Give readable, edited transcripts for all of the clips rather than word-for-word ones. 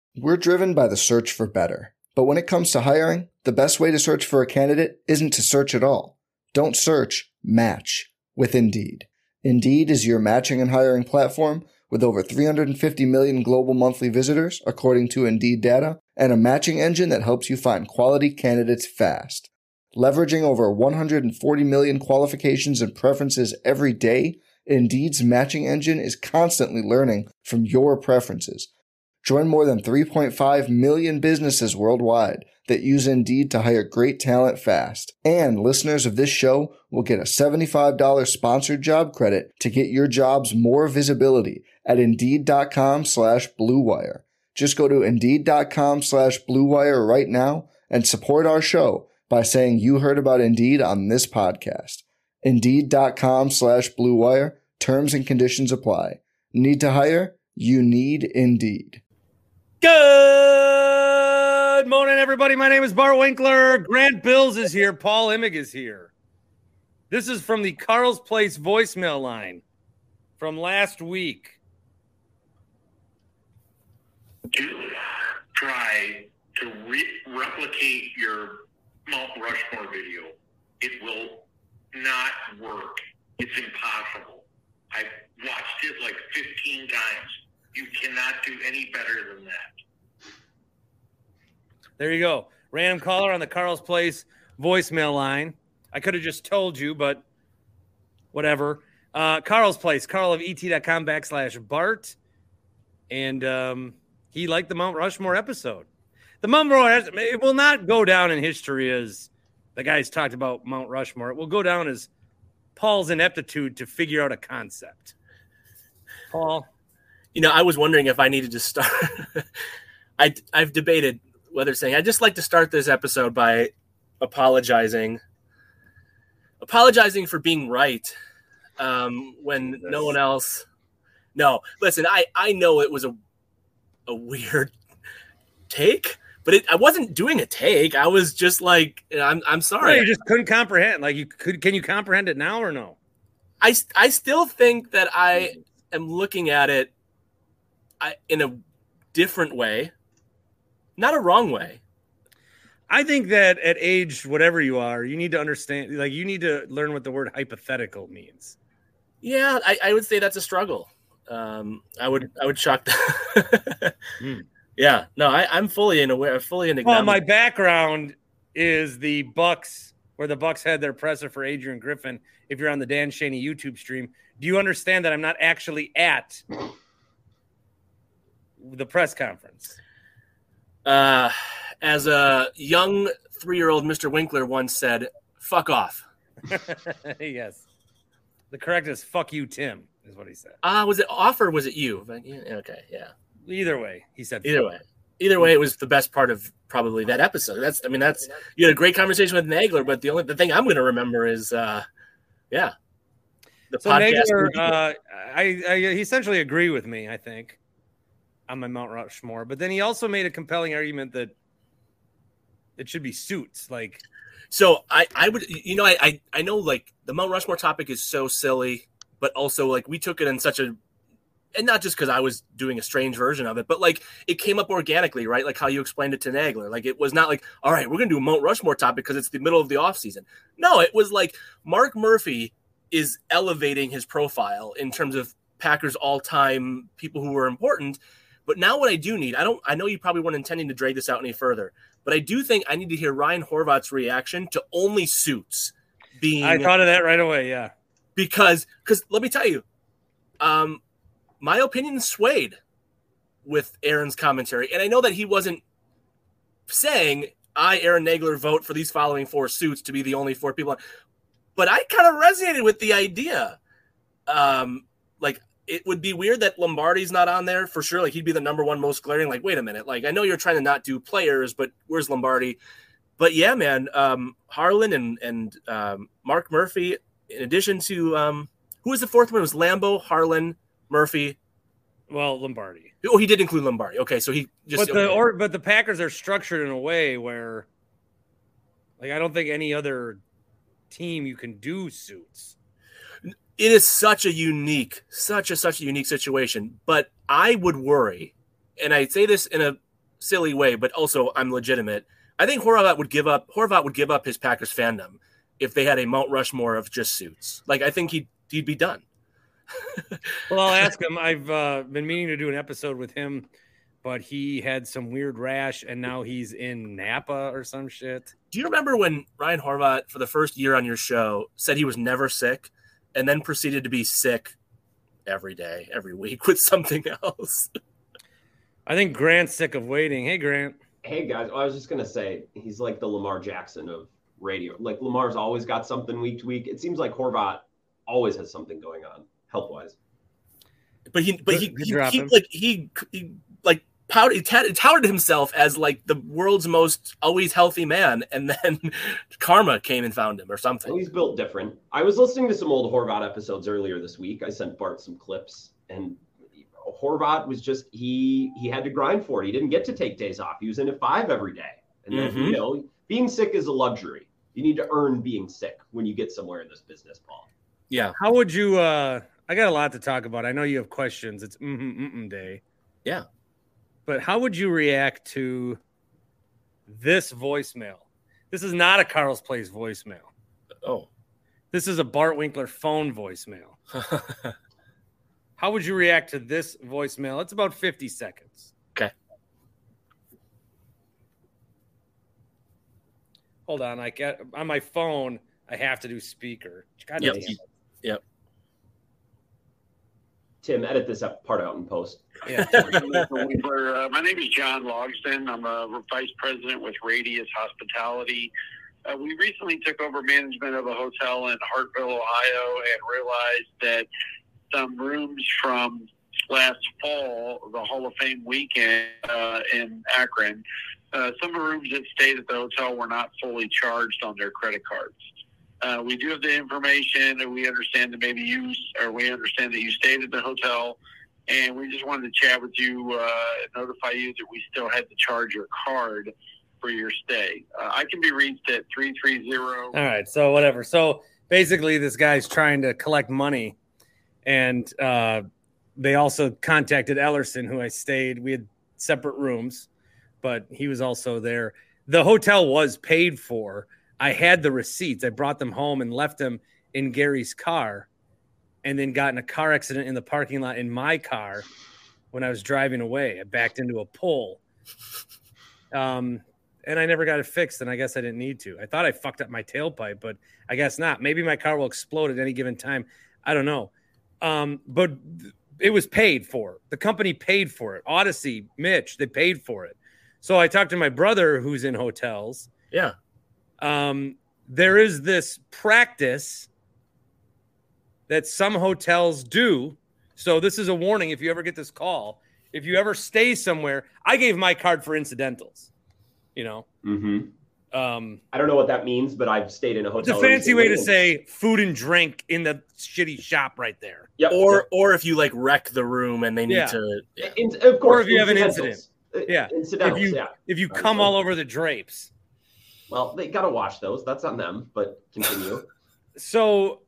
We're driven by the search for better. But when it comes to hiring, the best way to search for a candidate isn't to search at all. Don't search, match with Indeed. Indeed is your matching and hiring platform with over 350 million global monthly visitors, according to Indeed data, and a matching engine that helps you find quality candidates fast. Leveraging over 140 million qualifications and preferences every day, Indeed's matching engine is constantly learning from your preferences. Join more than 3.5 million businesses worldwide that use Indeed to hire great talent fast. And listeners of this show will get a $75 sponsored job credit to get your jobs more visibility at Indeed.com/Blue Wire. Just go to Indeed.com/Blue Wire right now and support our show by saying you heard about Indeed on this podcast. Indeed.com/Blue Wire. Terms and conditions apply. Need to hire? You need Indeed. Good morning, everybody. My name is Bart Winkler. Grant Bills is here. Paul Imig is here. This is from the Carl's Place voicemail line from last week. Do try to replicate your Mount Rushmore video. It will not work. It's impossible. I've watched it like 15 times. You cannot do any better than that. There you go. Random caller on the Carl's Place voicemail line. I could have just told you, but whatever. Carl's Place, carlofet.com/Bart. And he liked the Mount Rushmore episode. The Mount Rushmore, it will not go down in history as the guys talked about Mount Rushmore. It will go down as Paul's ineptitude to figure out a concept. Paul? You know, I was wondering if I needed to start. I've debated whether saying I'd just like to start this episode by apologizing for being right when no one else. No, listen, I know it was a weird take, but I wasn't doing a take. I was just like, I'm sorry. No, you just couldn't comprehend. Can you comprehend it now or no? I still think that I am looking at it in a different way, not a wrong way. I think that at age whatever you are, you need to understand, you need to learn what the word hypothetical means. Yeah, I would say that's a struggle. I would shock that. Yeah, no, I'm fully aware. Well, my background is the Bucks, where the Bucks had their presser for Adrian Griffin. If you're on the Dan Shaney YouTube stream, do you understand that I'm not actually at the press conference? As a young 3-year-old Mr. Winkler once said, "Fuck off." Yes, the correct is "fuck you, Tim," is what he said. Was it off or was it you? Okay, yeah. Either way, he said. Either way, it was the best part of probably that episode. That's you had a great conversation with Nagler, but the thing I'm going to remember is, the podcast. Nagler, I essentially agree with me. I think on my Mount Rushmore, but then he also made a compelling argument that it should be suits. So I would, I know the Mount Rushmore topic is so silly, but also we took it in such a. And not just because I was doing a strange version of it, but it came up organically, right? Like how you explained it to Nagler. It was not all right, we're going to do a Mount Rushmore topic because it's the middle of the offseason. No, it was Mark Murphy is elevating his profile in terms of Packers all-time people who were important. But now what I do need, I know you probably weren't intending to drag this out any further, but I do think I need to hear Ryan Horvat's reaction to only suits being. I thought of that right away, yeah. Because let me tell you, my opinion swayed with Aaron's commentary. And I know that he wasn't saying, Aaron Nagler, vote for these following 4 suits to be the only 4 people. But I kind of resonated with the idea. It would be weird that Lombardi's not on there for sure. He'd be the number one most glaring. Wait a minute. I know you're trying to not do players, but where's Lombardi? But yeah, man, Harlan and Mark Murphy, in addition to who was the 4th one? It was Lambo, Harlan, Murphy. Well, Lombardi. Oh, he did include Lombardi. Okay, so he just. But the Packers are structured in a way where, I don't think any other team you can do suits. It is such a unique situation. But I would worry, and I say this in a silly way, but also I'm legitimate. I think Horvat would give up his Packers fandom if they had a Mount Rushmore of just suits. Like, I think he'd be done. Well, I'll ask him. I've been meaning to do an episode with him, but he had some weird rash, and now he's in Napa or some shit. Do you remember when Ryan Horvat, for the first year on your show, said he was never sick and then proceeded to be sick every day, every week with something else? I think Grant's sick of waiting. Hey, Grant. Hey, guys. I was just going to say, he's like the Lamar Jackson of radio. Like, Lamar's always got something week to week. It seems like Horvat always has something going on health-wise. But he touted himself as like the world's most always healthy man, and then karma came and found him or something. Well, he's built different. I was listening to some old Horvat episodes earlier this week. I sent Bart some clips, and Horvat was just he had to grind for it. He didn't get to take days off. He was in at 5 every day, and then being sick is a luxury. You need to earn being sick when you get somewhere in this business, Paul. Yeah. How would you? I got a lot to talk about. I know you have questions. It's day. Yeah. But how would you react to this voicemail? This is not a Carl's Place voicemail. Oh. This is a Bart Winkler phone voicemail. How would you react to this voicemail? It's about 50 seconds. Okay. Hold on. On my phone, I have to do speaker. God damn it. Yep. Tim, edit this part out in post. Yeah. My name is John Logston. I'm a vice president with Radius Hospitality. We recently took over management of a hotel in Hartville, Ohio, and realized that some rooms from last fall, the Hall of Fame weekend in Akron, some of the rooms that stayed at the hotel were not fully charged on their credit cards. We do have the information, and we understand that we understand that you stayed at the hotel, and we just wanted to chat with you, notify you that we still had to charge your card for your stay. I can be reached at 330. All right, so whatever. So basically, this guy's trying to collect money, and they also contacted Ellerson, who I stayed. We had separate rooms, but he was also there. The hotel was paid for. I had the receipts. I brought them home and left them in Gary's car, and then got in a car accident in the parking lot in my car when I was driving away. I backed into a pole. And I never got it fixed, and I guess I didn't need to. I thought I fucked up my tailpipe, but I guess not. Maybe my car will explode at any given time. I don't know. But it was paid for. The company paid for it. Odyssey, Mitch, they paid for it. So I talked to my brother who's in hotels. Yeah. There is this practice that some hotels do. So this is a warning. If you ever get this call, if you ever stay somewhere, I gave my card for incidentals, you know? I don't know what that means, but I've stayed in a hotel. It's a fancy way to say food and drink in the shitty shop right there. Yep. Or if you like wreck the room and they need to, of course, or if you have an incident. Incidentals, if you come all over the drapes. Well, they got to wash those. That's on them, but continue. So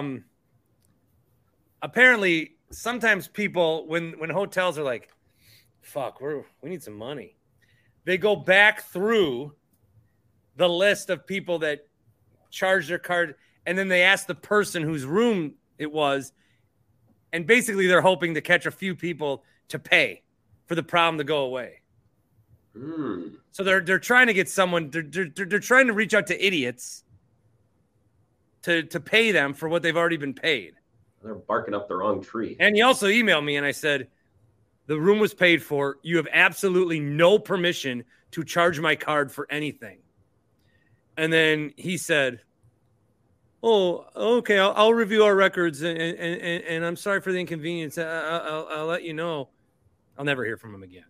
apparently sometimes people, when hotels are like, fuck, we need some money, they go back through the list of people that charge their card, and then they ask the person whose room it was, and basically they're hoping to catch a few people to pay for the problem to go away. So they're trying to get someone. They're trying to reach out to idiots to pay them for what they've already been paid. They're barking up the wrong tree. And he also emailed me, and I said, the room was paid for. You have absolutely no permission to charge my card for anything. And then he said, "Oh, okay, I'll review our records, and I'm sorry for the inconvenience. I'll let you know." I'll never hear from him again.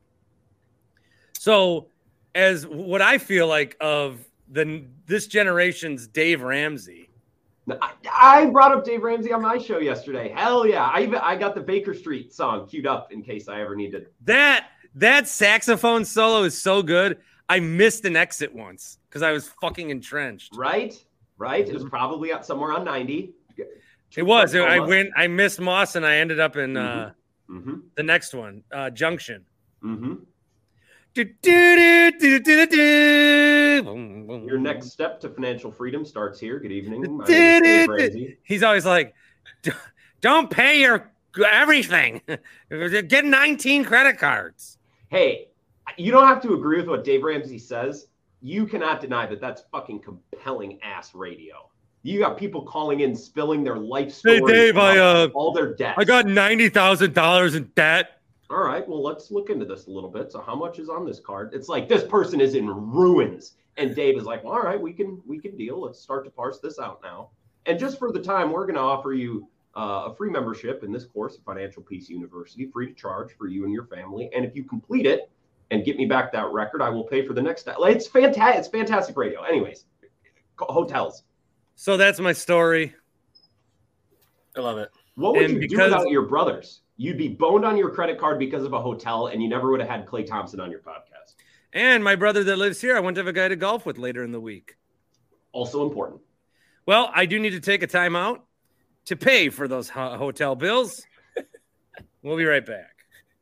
So, as what I feel like of this generation's Dave Ramsey. I brought up Dave Ramsey on my show yesterday. Hell yeah. I got the Baker Street song queued up in case I ever needed. That saxophone solo is so good. I missed an exit once because I was fucking entrenched. Right. It was probably out somewhere on 90. It was. I missed Moss, and I ended up in the next one, Junction. Your next step to financial freedom starts here. Good evening. My name is Dave Ramsey. He's always like, don't pay your everything. Get 19 credit cards. Hey, you don't have to agree with what Dave Ramsey says. You cannot deny that that's fucking compelling ass radio. You got people calling in, spilling their life stories. Hey, Dave, all their debts. I got $90,000 in debt. All right, well, let's look into this a little bit. So how much is on this card? It's like this person is in ruins. And Dave is like, all right, we can deal. Let's start to parse this out now. And just for the time, we're going to offer you a free membership in this course at Financial Peace University, free to charge for you and your family. And if you complete it and get me back that record, I will pay for the next. It's fantastic. It's fantastic radio. Anyways, hotels. So that's my story. I love it. What would you do without your brothers? You'd be boned on your credit card because of a hotel, and you never would have had Clay Thompson on your podcast. And my brother that lives here, I want to have a guy to golf with later in the week. Also important. Well, I do need to take a time out to pay for those hotel bills. We'll be right back.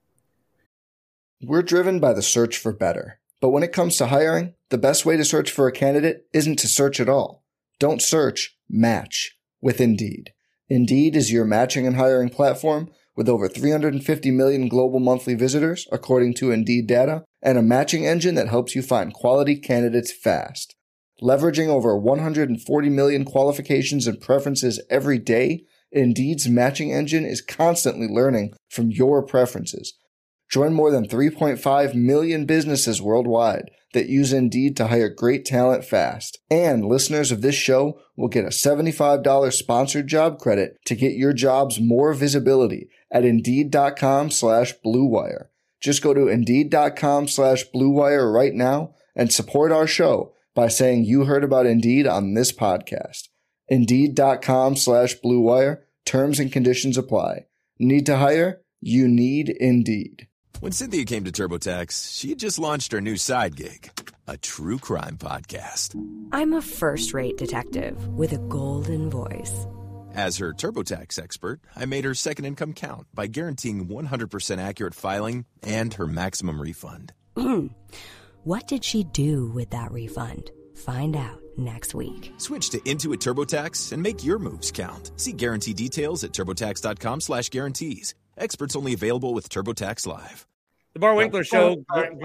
We're driven by the search for better. But when it comes to hiring, the best way to search for a candidate isn't to search at all. Don't search, match with Indeed. Indeed is your matching and hiring platform with over 350 million global monthly visitors, according to Indeed data, and a matching engine that helps you find quality candidates fast. Leveraging over 140 million qualifications and preferences every day, Indeed's matching engine is constantly learning from your preferences. Join more than 3.5 million businesses worldwide that use Indeed to hire great talent fast. And listeners of this show will get a $75 sponsored job credit to get your jobs more visibility at Indeed.com/Blue Wire. Just go to Indeed.com/Blue Wire right now and support our show by saying you heard about Indeed on this podcast. Indeed.com/Blue Wire. Terms and conditions apply. Need to hire? You need Indeed. When Cynthia came to TurboTax, she had just launched her new side gig, a true crime podcast. I'm a first-rate detective with a golden voice. As her TurboTax expert, I made her second income count by guaranteeing 100% accurate filing and her maximum refund. What did she do with that refund? Find out next week. Switch to Intuit TurboTax and make your moves count. See guarantee details at TurboTax.com/guarantees. Experts only available with TurboTax Live. The Bar Winkler Show.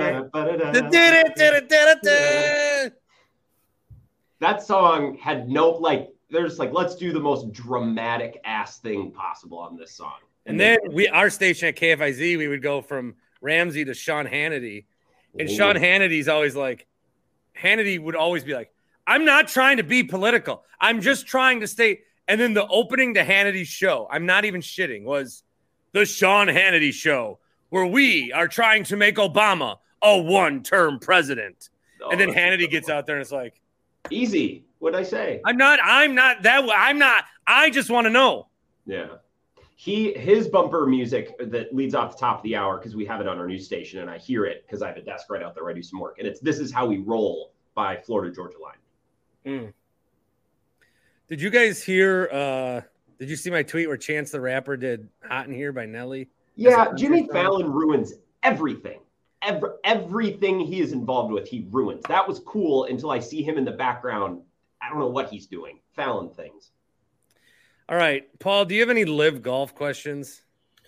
That song had no, there's let's do the most dramatic ass thing possible on this song. And then our station at KFIZ, we would go from Ramsey to Sean Hannity. And Sean Hannity's always Hannity would always be like, I'm not trying to be political. I'm just trying to stay. And then the opening to Hannity's show, I'm not even shitting, was the Sean Hannity Show, where we are trying to make Obama a one-term president. And then Hannity gets out there and it's like, easy. What'd I say? I'm not. I just want to know. Yeah. His bumper music that leads off the top of the hour, because we have it on our news station and I hear it because I have a desk right out there where I do some work. And it's This Is How We Roll by Florida Georgia Line. Did you guys hear, did you see my tweet where Chance the Rapper did Hot in Here by Nelly? Yeah, Jimmy Fallon ruins everything. Everything he is involved with, he ruins. That was cool until I see him in the background. I don't know what he's doing. Fallon things. All right, Paul, do you have any live golf questions?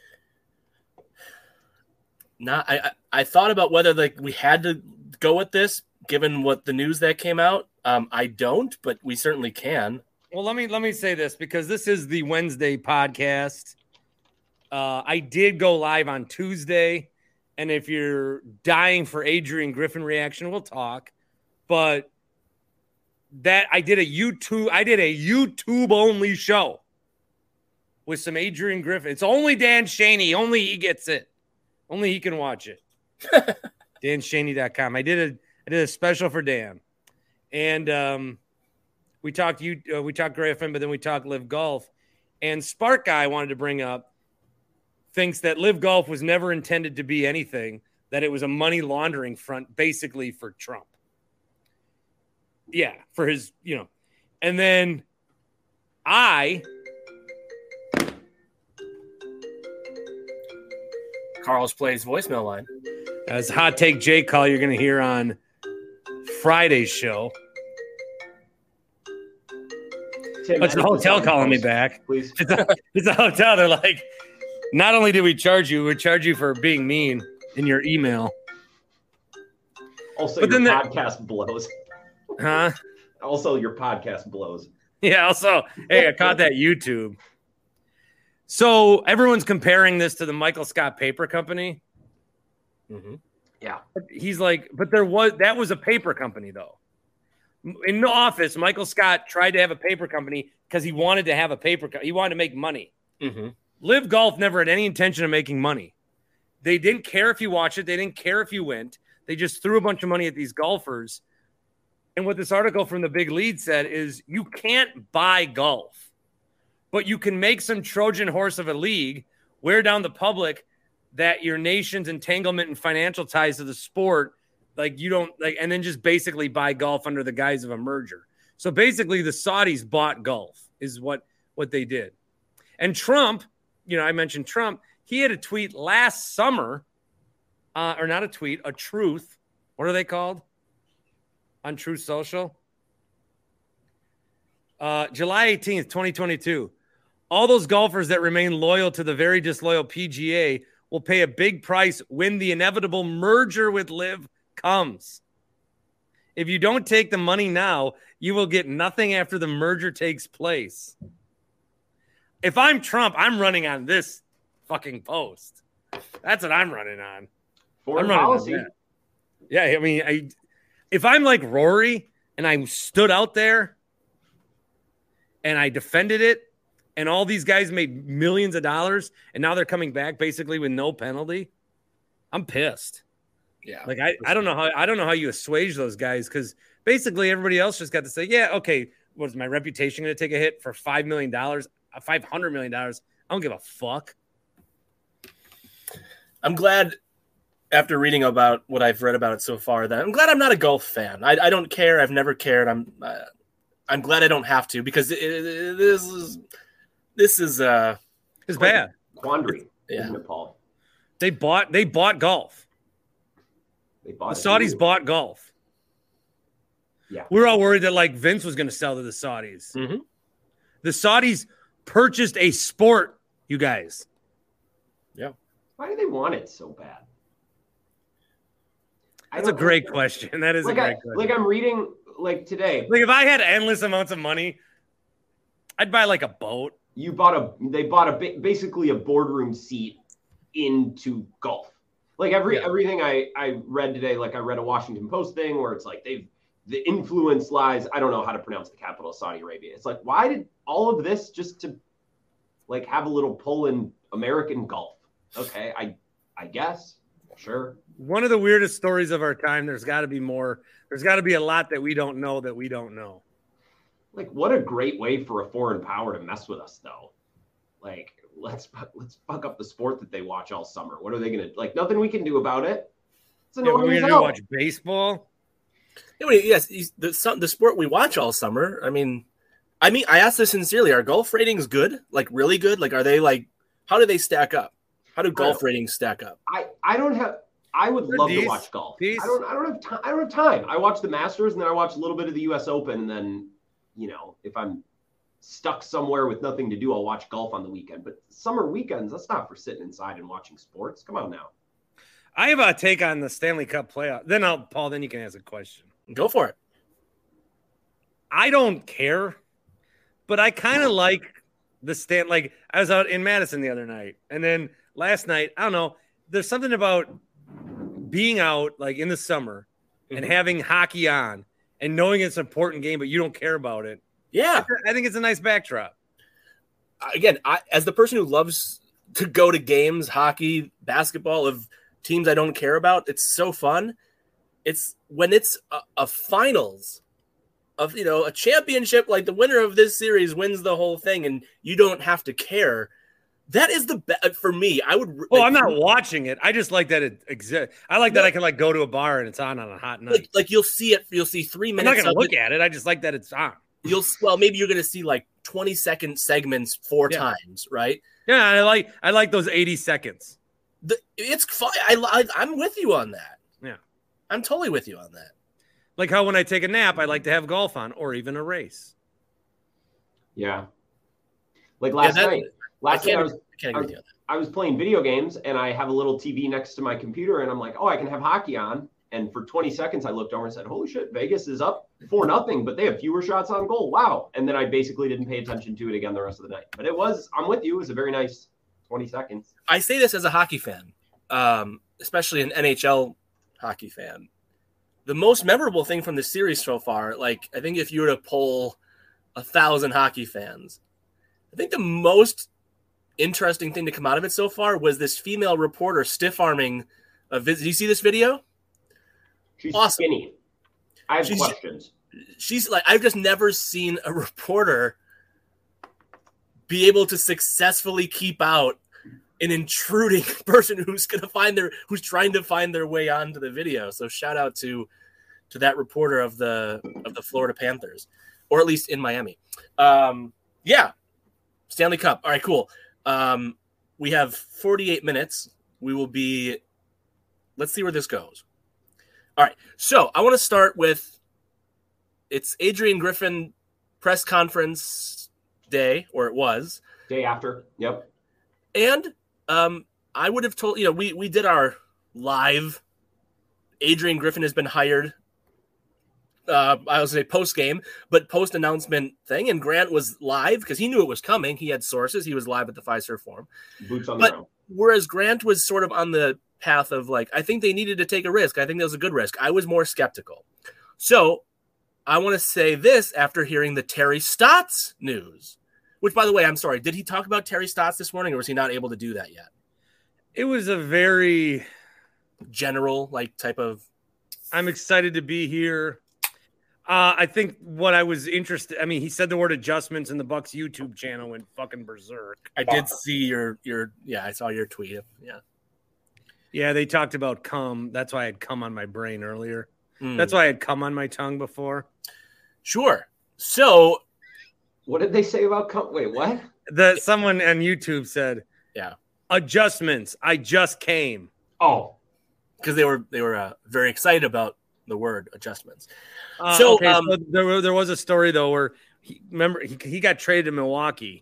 No, I thought about whether we had to go with this, given what the news that came out. I don't, but we certainly can. Well, let me say this, because this is the Wednesday podcast. I did go live on Tuesday, and if you're dying for Adrian Griffin reaction, we'll talk. But I did a YouTube only show with some Adrian Griffin. It's only Dan Shaney. Only he gets it. Only he can watch it. DanShaney.com. I did a special for Dan, and we talked Griffin, but then we talked Live Golf. And Spark Guy wanted to bring up, thinks that Live Golf was never intended to be anything, that it was a money laundering front basically for Trump. Yeah, for his, And then Carl's plays voicemail line. As Hot Take J call you're going to hear on Friday's show. Tim, It's the hotel calling me back. Please. It's a hotel. They're like, not only did we charge you for being mean in your email. Also, But your then podcast blows. Huh? Also, your podcast blows. Yeah, also, hey, I caught that YouTube. So everyone's comparing this to the Michael Scott Paper Company. Mm-hmm. Yeah. He's like, but that was a paper company, though. In the office, Michael Scott tried to have a paper company because he wanted to have a he wanted to make money. Mm-hmm. Live Golf never had any intention of making money. They didn't care if you watched it. They didn't care if you went. They just threw a bunch of money at these golfers. And what this article from the Big Lead said is you can't buy golf, but you can make some Trojan horse of a league, wear down the public that your nation's entanglement and financial ties to the sport, like you don't like, and then just basically buy golf under the guise of a merger. So basically the Saudis bought golf is what they did. And Trump, I mentioned Trump, he had a tweet last summer, or not a tweet, a truth. What are they called? On Truth Social. July 18th, 2022. All those golfers that remain loyal to the very disloyal PGA will pay a big price when the inevitable merger with Liv comes. If you don't take the money now, you will get nothing after the merger takes place. If I'm Trump, I'm running on this fucking post. That's what I'm running on. Foreign I'm running policy. on that. Yeah, I mean, if I'm like Rory and I stood out there and I defended it and all these guys made millions of dollars and now they're coming back basically with no penalty, I'm pissed. Yeah. Like I don't know how you assuage those guys because basically everybody else just got to say, yeah, okay, was my reputation going to take a hit for $5 million, $500 million? I don't give a fuck. I'm glad after reading about what I've read about it so far that I'm glad I'm not a golf fan. I don't care. I've never cared. I'm glad I don't have to because this is It's bad. Quandary, Yeah. isn't it, Paul? They bought golf. They bought The Saudis bought golf. Yeah. We were all worried that like Vince was going to sell to the Saudis. Mm-hmm. The Saudis purchased a sport, you guys. Yeah. Why do they want it so bad? That's a great question. That is a great question. Like I'm reading like today. Like if I had endless amounts of money, I'd buy like a boat. They bought basically a boardroom seat into golf. Like everything I read today, like I read a Washington Post thing where it's like the influence lies. I don't know how to pronounce the capital of Saudi Arabia. It's like, why did all of this just to like have a little pull in American golf? Okay, I guess. Sure. One of the weirdest stories of our time. There's got to be more. There's got to be a lot that we don't know that we don't know. Like, what a great way for a foreign power to mess with us, though. Like, let's fuck up the sport that they watch all summer. What are they gonna like? Nothing we can do about it. It's We're annoying as gonna hell. watch baseball. Yes, the sport we watch all summer. I mean, I asked this sincerely. Are golf ratings good? Like really good? Like, are they like? How do they stack up? How do golf ratings stack up? I would love to watch golf. Peace. I don't have time. I watch the Masters and then I watch a little bit of the US Open and then, if I'm stuck somewhere with nothing to do, I'll watch golf on the weekend. But summer weekends, that's not for sitting inside and watching sports. Come on now. I have a take on the Stanley Cup playoff. Then you can ask a question. Go for it. I don't care, but I kind of like like I was out in Madison the other night and then last night, I don't know, there's something about being out like in the summer and having hockey on and knowing it's an important game, but you don't care about it. Yeah. I think it's a nice backdrop. Again, as the person who loves to go to games, hockey, basketball of teams I don't care about, it's so fun. It's when it's a finals of, a championship, like the winner of this series wins the whole thing and you don't have to care. That is the best for me. I would. Well, I'm not watching it. I just like that it exists. I like that I can like go to a bar and it's on a hot night. Like you'll see it. You'll see 3 I'm minutes. not going to look at it. I just like that it's on. Maybe you're going to see like 20-second segments 4 times, right? Yeah, I like those 80 seconds. It's fun. I'm with you on that. Yeah. I'm totally with you on that. Like how when I take a nap, I like to have golf on or even a race. Yeah. Like last night I was playing video games and I have a little TV next to my computer and I'm like, oh, I can have hockey on. And for 20 seconds, I looked over and said, holy shit, Vegas is up 4-0, but they have fewer shots on goal. Wow. And then I basically didn't pay attention to it again the rest of the night. But I'm with you. It was a very nice 20 seconds. I say this as a hockey fan, especially an NHL hockey fan. The most memorable thing from the series so far, like I think if you were to poll 1,000 hockey fans, I think the most interesting thing to come out of it so far was this female reporter stiff-arming a visit. Do you see this video? She's awesome. Skinny. I have questions. She's like, I've just never seen a reporter be able to successfully keep out an intruding person who's trying to find their way onto the video. So shout out to that reporter of the Florida Panthers, or at least in Miami. Yeah. Stanley Cup. All right, cool. We have 48 minutes. Let's see where this goes. All right. So I want to start with, it's Adrian Griffin press conference day, or it was. Day after. Yep. And I would have told, we did our live Adrian Griffin has been hired. I was say post game, but post announcement thing. And Grant was live because he knew it was coming. He had sources. He was live at the Fiserv Forum. Boots on the ground. Whereas Grant was sort of on the path of like, I think they needed to take a risk. I think that was a good risk. I was more skeptical. So I want to say this after hearing the Terry Stotts news, which, by the way, I'm sorry. Did he talk about Terry Stotts this morning, or was he not able to do that yet? It was a very general type of. I'm excited to be here. I think what I was interested. I mean, he said the word adjustments, and the Bucks YouTube channel went fucking berserk. I did see your. Yeah, I saw your tweet. Yeah. Yeah, they talked about cum. That's why I had cum on my brain earlier. That's why I had cum on my tongue before. Sure. So, what did they say about cum? Wait, what? Someone on YouTube said, "Yeah, adjustments. I just came." Oh, because they were very excited about the word adjustments. So there was a story though where he got traded to Milwaukee,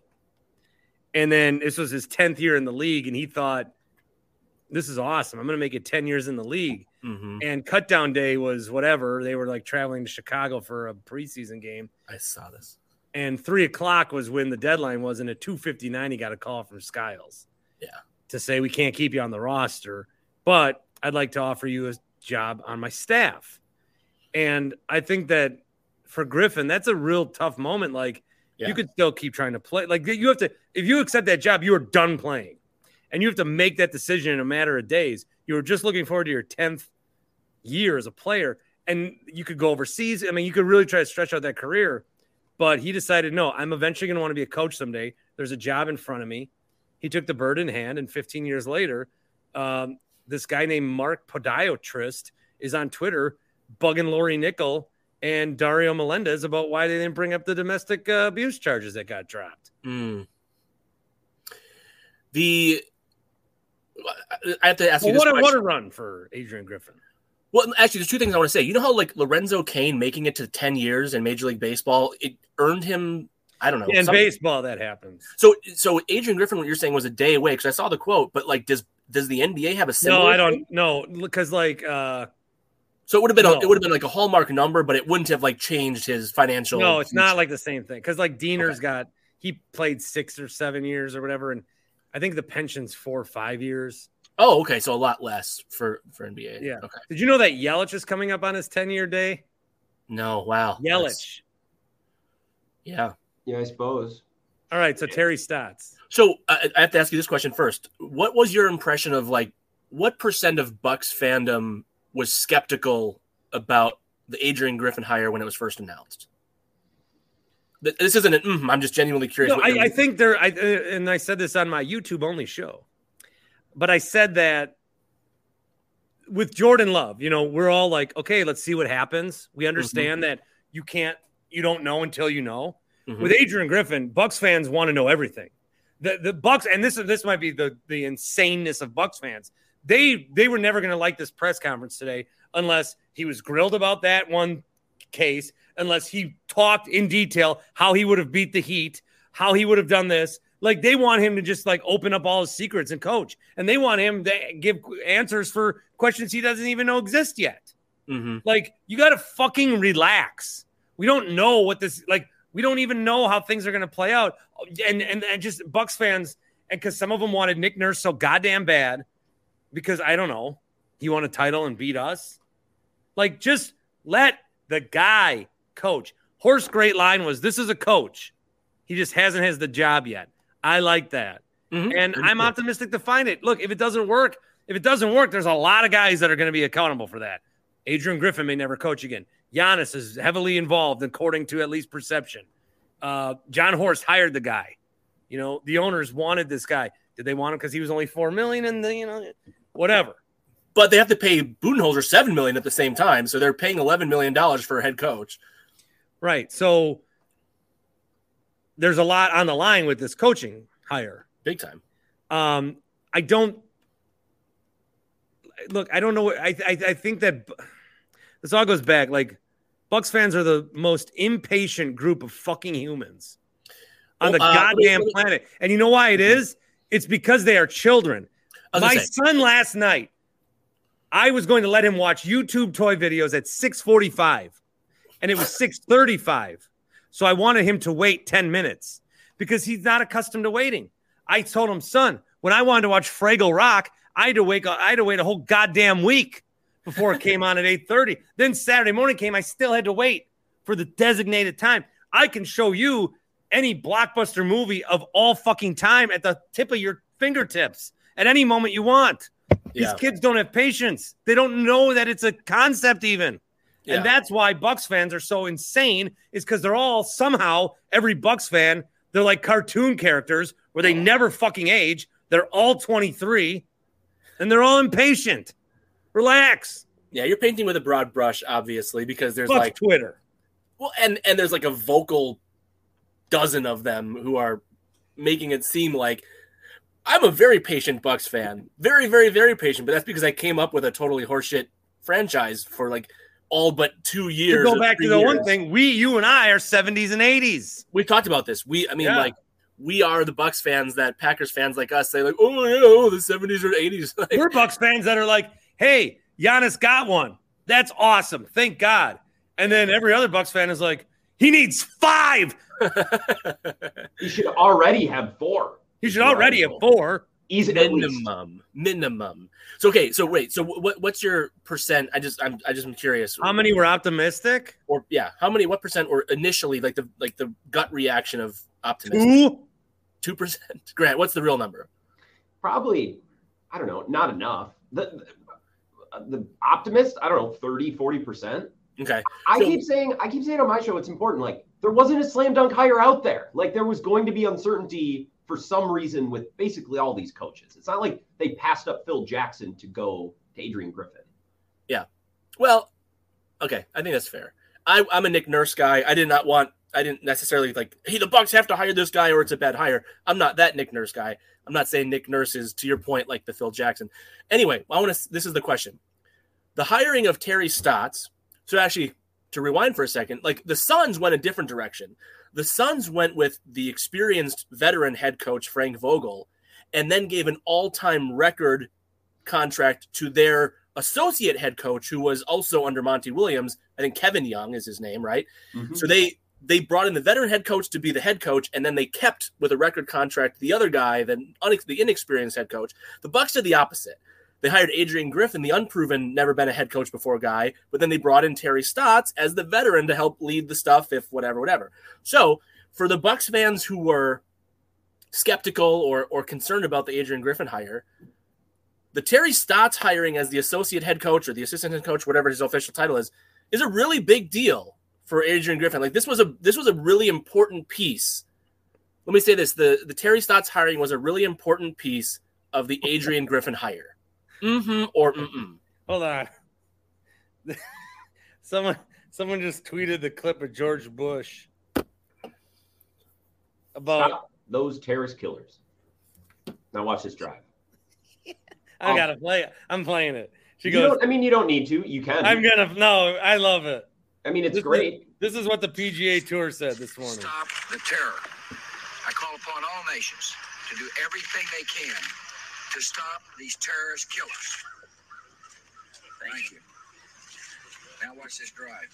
and then this was his 10th year in the league, and he thought, this is awesome. I'm going to make it 10 years in the league. Mm-hmm. And cut down day was whatever. They were like traveling to Chicago for a preseason game. I saw this. And 3:00 was when the deadline was. And at 2:59, he got a call from Skiles. Yeah. To say, we can't keep you on the roster, but I'd like to offer you a job on my staff. And I think that for Griffin, that's a real tough moment. Like, you could still keep trying to play. Like, you have to, if you accept that job, you are done playing. And you have to make that decision in a matter of days. You were just looking forward to your 10th year as a player, and you could go overseas. I mean, you could really try to stretch out that career. But he decided, no, I'm eventually going to want to be a coach someday. There's a job in front of me. He took the bird in hand, and 15 years later, this guy named Mark Podiatrist is on Twitter bugging Lori Nickel and Dario Melendez about why they didn't bring up the domestic abuse charges that got dropped. I have to ask you this question. What a run for Adrian Griffin. Well, actually, there's two things I want to say. You know how Lorenzo Cain making it to 10 years in Major League Baseball, it earned him, I don't know. In baseball, that happens. So Adrian Griffin, what you're saying was a day away, because I saw the quote, but does the NBA have a similar? No, I don't know, because so it would have been like a hallmark number, but it wouldn't have changed his financial. No, it's not like the same thing, because Diener's he played 6 or 7 years or whatever, and I think the pension's 4 or 5 years. Oh, okay. So a lot less for NBA. Yeah. Okay. Did you know that Yelich is coming up on his 10-year day? No. Wow. Yelich. Yeah. Yeah, I suppose. All right. So Terry Stotts. So I have to ask you this question first. What was your impression of what percent of Bucks fandom was skeptical about the Adrian Griffin hire when it was first announced? This isn't I'm just genuinely curious. No, I think and I said this on my YouTube only show, but I said that with Jordan Love, we're all like, okay, let's see what happens. We understand that you don't know until you know. Mm-hmm. With Adrian Griffin, Bucks fans want to know everything. The Bucks, and this might be the insaneness of Bucks fans. They were never going to like this press conference today unless he was grilled about that one case, unless he talked in detail how he would have beat the Heat, how he would have done this. Like, they want him to just like open up all his secrets and coach, and they want him to give answers for questions he doesn't even know exist yet. Mm-hmm. Like, you got to fucking relax. We don't know what this, like, we don't even know how things are going to play out. And just Bucks fans, and because some of them wanted Nick Nurse so goddamn bad because, I don't know, he won a title and beat us. Like, just let the guy coach. Horst's great line was, this is a coach. He just hasn't has the job yet. I like that. Mm-hmm. And I'm optimistic to find it. Look, if it doesn't work, there's a lot of guys that are going to be accountable for that. Adrian Griffin may never coach again. Giannis is heavily involved, according to at least perception. John Horst hired the guy. You know, the owners wanted this guy. Did they want him because he was only $4 million and whatever? But they have to pay Budenholzer $7 million at the same time, so they're paying $11 million for a head coach. Right. So there's a lot on the line with this coaching hire. Big time. I don't know. I think that this all goes back. Like, Bucks fans are the most impatient group of fucking humans on the goddamn planet. And you know why it is? It's because they are children. My son last night, I was going to let him watch YouTube toy videos at 6:45, and it was 6:35. So I wanted him to wait 10 minutes because he's not accustomed to waiting. I told him, son, when I wanted to watch Fraggle Rock, I had to wait a whole goddamn week before it came on at 8:30. Then Saturday morning came, I still had to wait for the designated time. I can show you any blockbuster movie of all fucking time at the tip of your fingertips at any moment you want. These kids don't have patience. They don't know that it's a concept even. Yeah. And that's why Bucks fans are so insane, is because they're all somehow, every Bucks fan, they're like cartoon characters where they never fucking age. They're all 23 and they're all impatient. Relax. Yeah, you're painting with a broad brush, obviously, because there's Fuck Twitter. Well, and there's like a vocal dozen of them who are making it seem like I'm a very patient Bucks fan. Very, very, very patient. But that's because I came up with a totally horseshit franchise for like all but 2 years. To go back to the one thing, you and I are 70s and 80s. We've talked about this. We are the Bucks fans that Packers fans like us say, like, oh, yeah, the 70s or 80s. Like, we're Bucks fans that are like, hey, Giannis got one. That's awesome. Thank God. And then every other Bucks fan is like, he needs 5. He should already have 4. He should already have 4. Easy minimum. So okay, so wait, so what's your percent? I just am curious. How many were optimistic? Or what percent were initially like the gut reaction of optimistic? 2%. Grant, what's the real number? Probably, I don't know, not enough. The optimist, I don't know, 30-40%. Okay. I keep saying on my show it's important. Like, there wasn't a slam dunk hire out there. Like, there was going to be uncertainty for some reason with basically all these coaches. It's not like they passed up Phil Jackson to go to Adrian Griffin. Yeah. Well, okay, I think that's fair. I'm a Nick Nurse guy. I didn't necessarily like, hey, the Bucks have to hire this guy or it's a bad hire. I'm not that Nick Nurse guy. I'm not saying Nick Nurse is, to your point, like the Phil Jackson. Anyway, this is the question. The hiring of Terry Stotts, so actually, to rewind for a second, like the Suns went a different direction. The Suns went with the experienced veteran head coach, Frank Vogel, and then gave an all-time record contract to their associate head coach, who was also under Monty Williams. I think Kevin Young is his name, right? Mm-hmm. So they brought in the veteran head coach to be the head coach, and then they kept with a record contract the other guy, the inexperienced head coach. The Bucks did the opposite. They hired Adrian Griffin, the unproven, never been a head coach before guy, but then they brought in Terry Stotts as the veteran to help lead the stuff if whatever. So for the Bucks fans who were skeptical or concerned about the Adrian Griffin hire, the Terry Stotts hiring as the associate head coach or the assistant head coach, whatever his official title is a really big deal for Adrian Griffin. Like, this was a really important piece. Let me say this. The Terry Stotts hiring was a really important piece of the Adrian Griffin hire. Mm-hmm or mm-mm. Hold on. Someone just tweeted the clip of George Bush about Stop those terrorist killers. Now watch this drive. I gotta play it. I'm playing it. She You goes, you don't need to. You can. No, I love it. I mean, it's great. This is what the PGA Tour said this morning. Stop the terror. I call upon all nations to do everything they can to stop these terrorist killers. Thank you. Now watch this drive.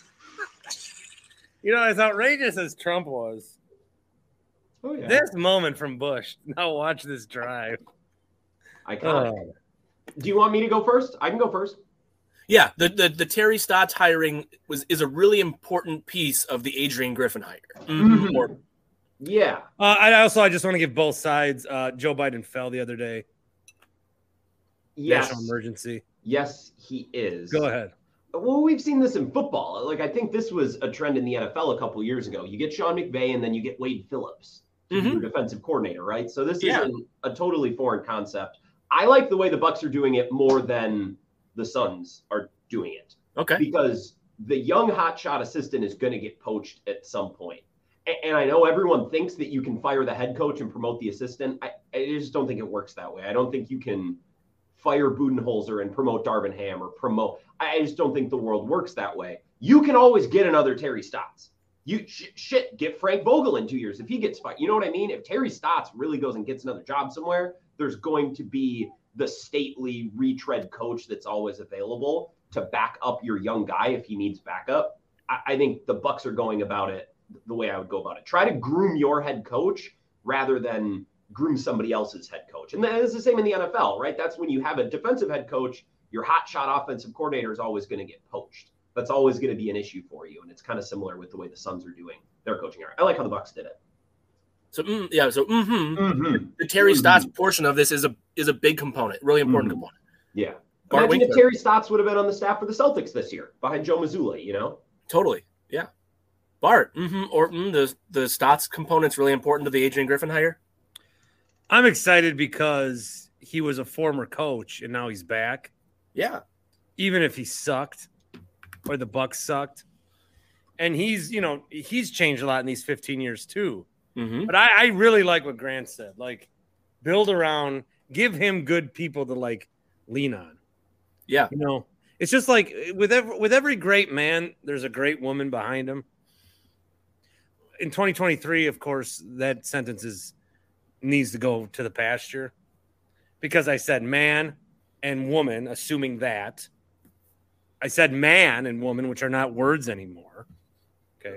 As outrageous as Trump was, Oh yeah. this moment from Bush. Now watch this drive. Iconic. Do you want me to go first? I can go first. Yeah, the Terry Stotts hiring is a really important piece of the Adrian Griffin hire. Mm-hmm. Yeah. I just want to give both sides. Joe Biden fell the other day. Yes. National emergency. Yes, he is. Go ahead. Well, we've seen this in football. Like, I think this was a trend in the NFL a couple of years ago. You get Sean McVay, and then you get Wade Phillips to be your defensive coordinator, right? So this isn't a totally foreign concept. I like the way the Bucs are doing it more than the Suns are doing it. Okay. Because the young hotshot assistant is going to get poached at some point. And I know everyone thinks that you can fire the head coach and promote the assistant. I just don't think it works that way. I don't think you can fire Budenholzer and promote Darvin Ham I just don't think the world works that way. You can always get another Terry Stotts. Get Frank Vogel in 2 years if he gets fired. You know what I mean? If Terry Stotts really goes and gets another job somewhere, there's going to be the stately retread coach that's always available to back up your young guy if he needs backup. I think the Bucs are going about it the way I would go about it. Try to groom your head coach rather than groom somebody else's head coach. And that is the same in the NFL, right? That's when you have a defensive head coach, your hotshot offensive coordinator is always going to get poached. That's always going to be an issue for you. And it's kind of similar with the way the Suns are doing their coaching. I like how the Bucs did it. So the Terry Stotts portion of this is a big component, really important component. Yeah. Bart Imagine Winkler. if Terry Stotts would have been on the staff for the Celtics this year behind Joe Mazzulla, Totally. Yeah. Bart, the Stotts component's really important to the Adrian Griffin hire. I'm excited because he was a former coach and now he's back. Yeah. Even if he sucked or the Bucs sucked. And he's changed a lot in these 15 years too. Mm-hmm. But I really like what Grant said. Like, build around, give him good people to like lean on. Yeah. It's just like with every great man, there's a great woman behind him. In 2023, of course, that sentence needs to go to the pasture because I said man and woman, assuming that. I said man and woman, which are not words anymore. Okay.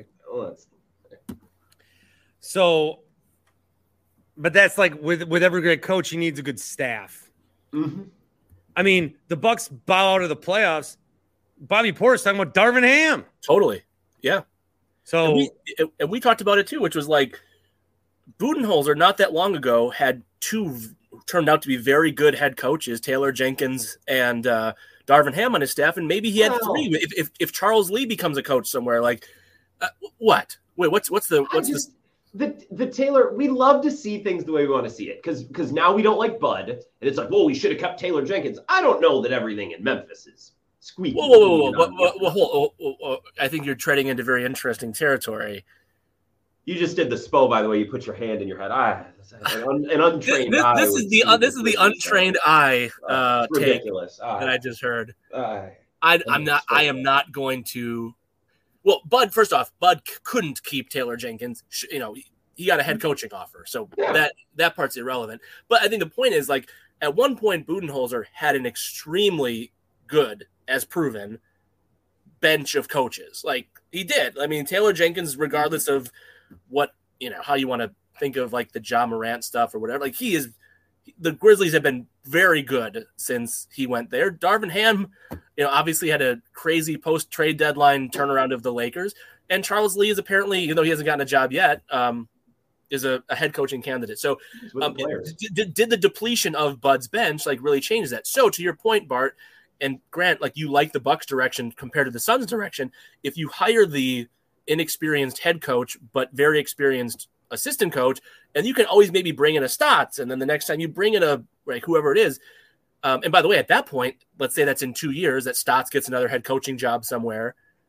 So, but that's like with every great coach, he needs a good staff. Mm-hmm. I mean, the Bucs bow out of the playoffs. Bobby Portis talking about Darvin Ham. Totally. Yeah. So and we talked about it too, which was like Budenholzer not that long ago had two turned out to be very good head coaches, Taylor Jenkins and Darvin Ham on his staff, and maybe he had three. If Charles Lee becomes a coach somewhere, like what? Wait, what's the Taylor? We love to see things the way we want to see it because now we don't like Bud, and it's like, well, we should have kept Taylor Jenkins. I don't know that everything in Memphis is squeaky. Whoa. I think you're treading into very interesting territory. You just did the SPO, by the way. You put your hand in your head. An untrained eye. This is the untrained eye ridiculous take that I just heard. I am not going to. Well, Bud. First off, Bud couldn't keep Taylor Jenkins. He got a head coaching offer, so that part's irrelevant. But I think the point is, like, at one point, Budenholzer had an extremely good, as proven, bench of coaches. Like, he did. I mean, Taylor Jenkins, regardless of what, how you want to think of like the Ja Morant stuff or whatever, like the Grizzlies have been very good since he went there. Darvin Ham, obviously had a crazy post-trade deadline turnaround of the Lakers. And Charles Lee is apparently, even though he hasn't gotten a job yet, is a head coaching candidate. So did the depletion of Bud's bench like really change that? So to your point, Bart and Grant, like, you like the Bucs direction compared to the Suns direction. If you hire the inexperienced head coach but very experienced assistant coach, and you can always maybe bring in a Stotts, and then the next time you bring in whoever it is. And by the way, at that point, let's say that's in 2 years that Stotts gets another head coaching job somewhere.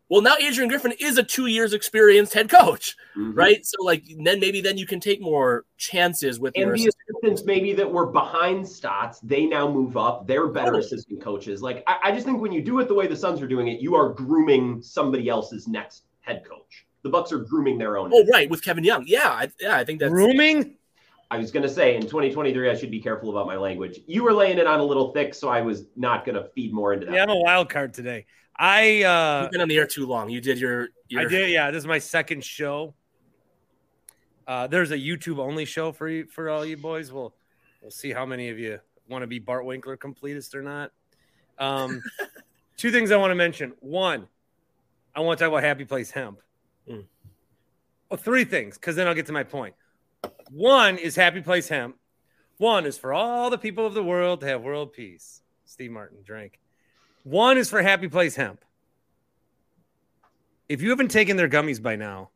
Well, now Adrian Griffin is a 2 years experienced head coach, Mhm. right? So like then maybe you can take more chances with your And the assistants maybe that were behind Stotts, they now move up. They're better Oh. assistant coaches. Like I just think when you do it the way the Suns are doing it, you are grooming somebody else's next head coach. The Bucks are grooming their own. Oh, right, with Kevin Young. Yeah, I think that's Grooming? I was going to say in 2023, I should be careful about my language. You were laying it on a little thick, so I was not going to feed more into that. Yeah, I'm a wild card today. You've been on the air too long. You did your I did. Yeah, this is my second show. There's a YouTube only show for all you boys. We'll see how many of you want to be Bart Winkler completist or not. Two things I want to mention. One, I want to talk about Happy Place Hemp. Well, three things, because then I'll get to my point. One is Happy Place Hemp. One is for all the people of the world to have world peace. Steve Martin, drink. One is for Happy Place Hemp. If you haven't taken their gummies by now,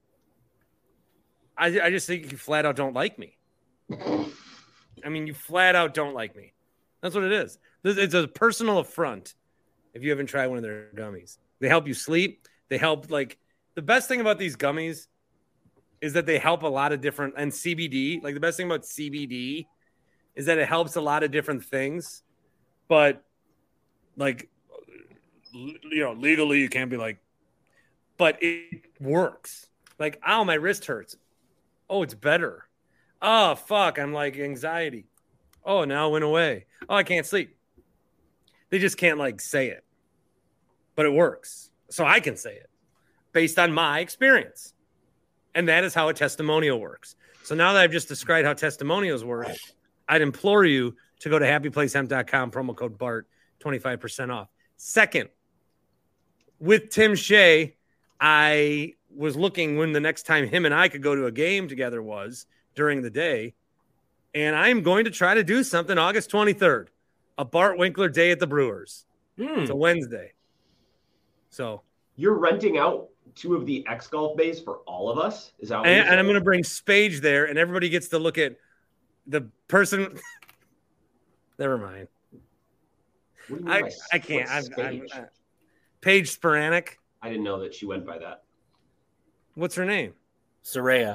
I just think you flat out don't like me. I mean, you flat out don't like me. That's what it is. It's a personal affront if you haven't tried one of their gummies. They help you sleep. They help, like, the best thing about these gummies is that they help a lot of different, and CBD, like the best thing about CBD is that it helps a lot of different things. But, like, you know, legally you can't be like, but it works. Like, ow, my wrist hurts. Oh, it's better. Oh, fuck, I'm like anxiety. Oh, now it went away. Oh, I can't sleep. They just can't, like, say it. But it works. So I can say it based on my experience. And that is how a testimonial works. So now that I've just described how testimonials work, I'd implore you to go to happyplacehemp.com, promo code BART, 25% off. Second, with Tim Shea, I was looking when the next time him and I could go to a game together was during the day. And I'm going to try to do something August 23rd, a Bart Winkler day at the Brewers. It's a Wednesday. So you're renting out 2 of the X Golf bays for all of us? Is that what and I'm going to bring Spage there, and everybody gets to look at the person. Never mind. What do you mean I can't. what's I'm Spage? Paige Sporanic. I didn't know that she went by that. What's her name? Soraya.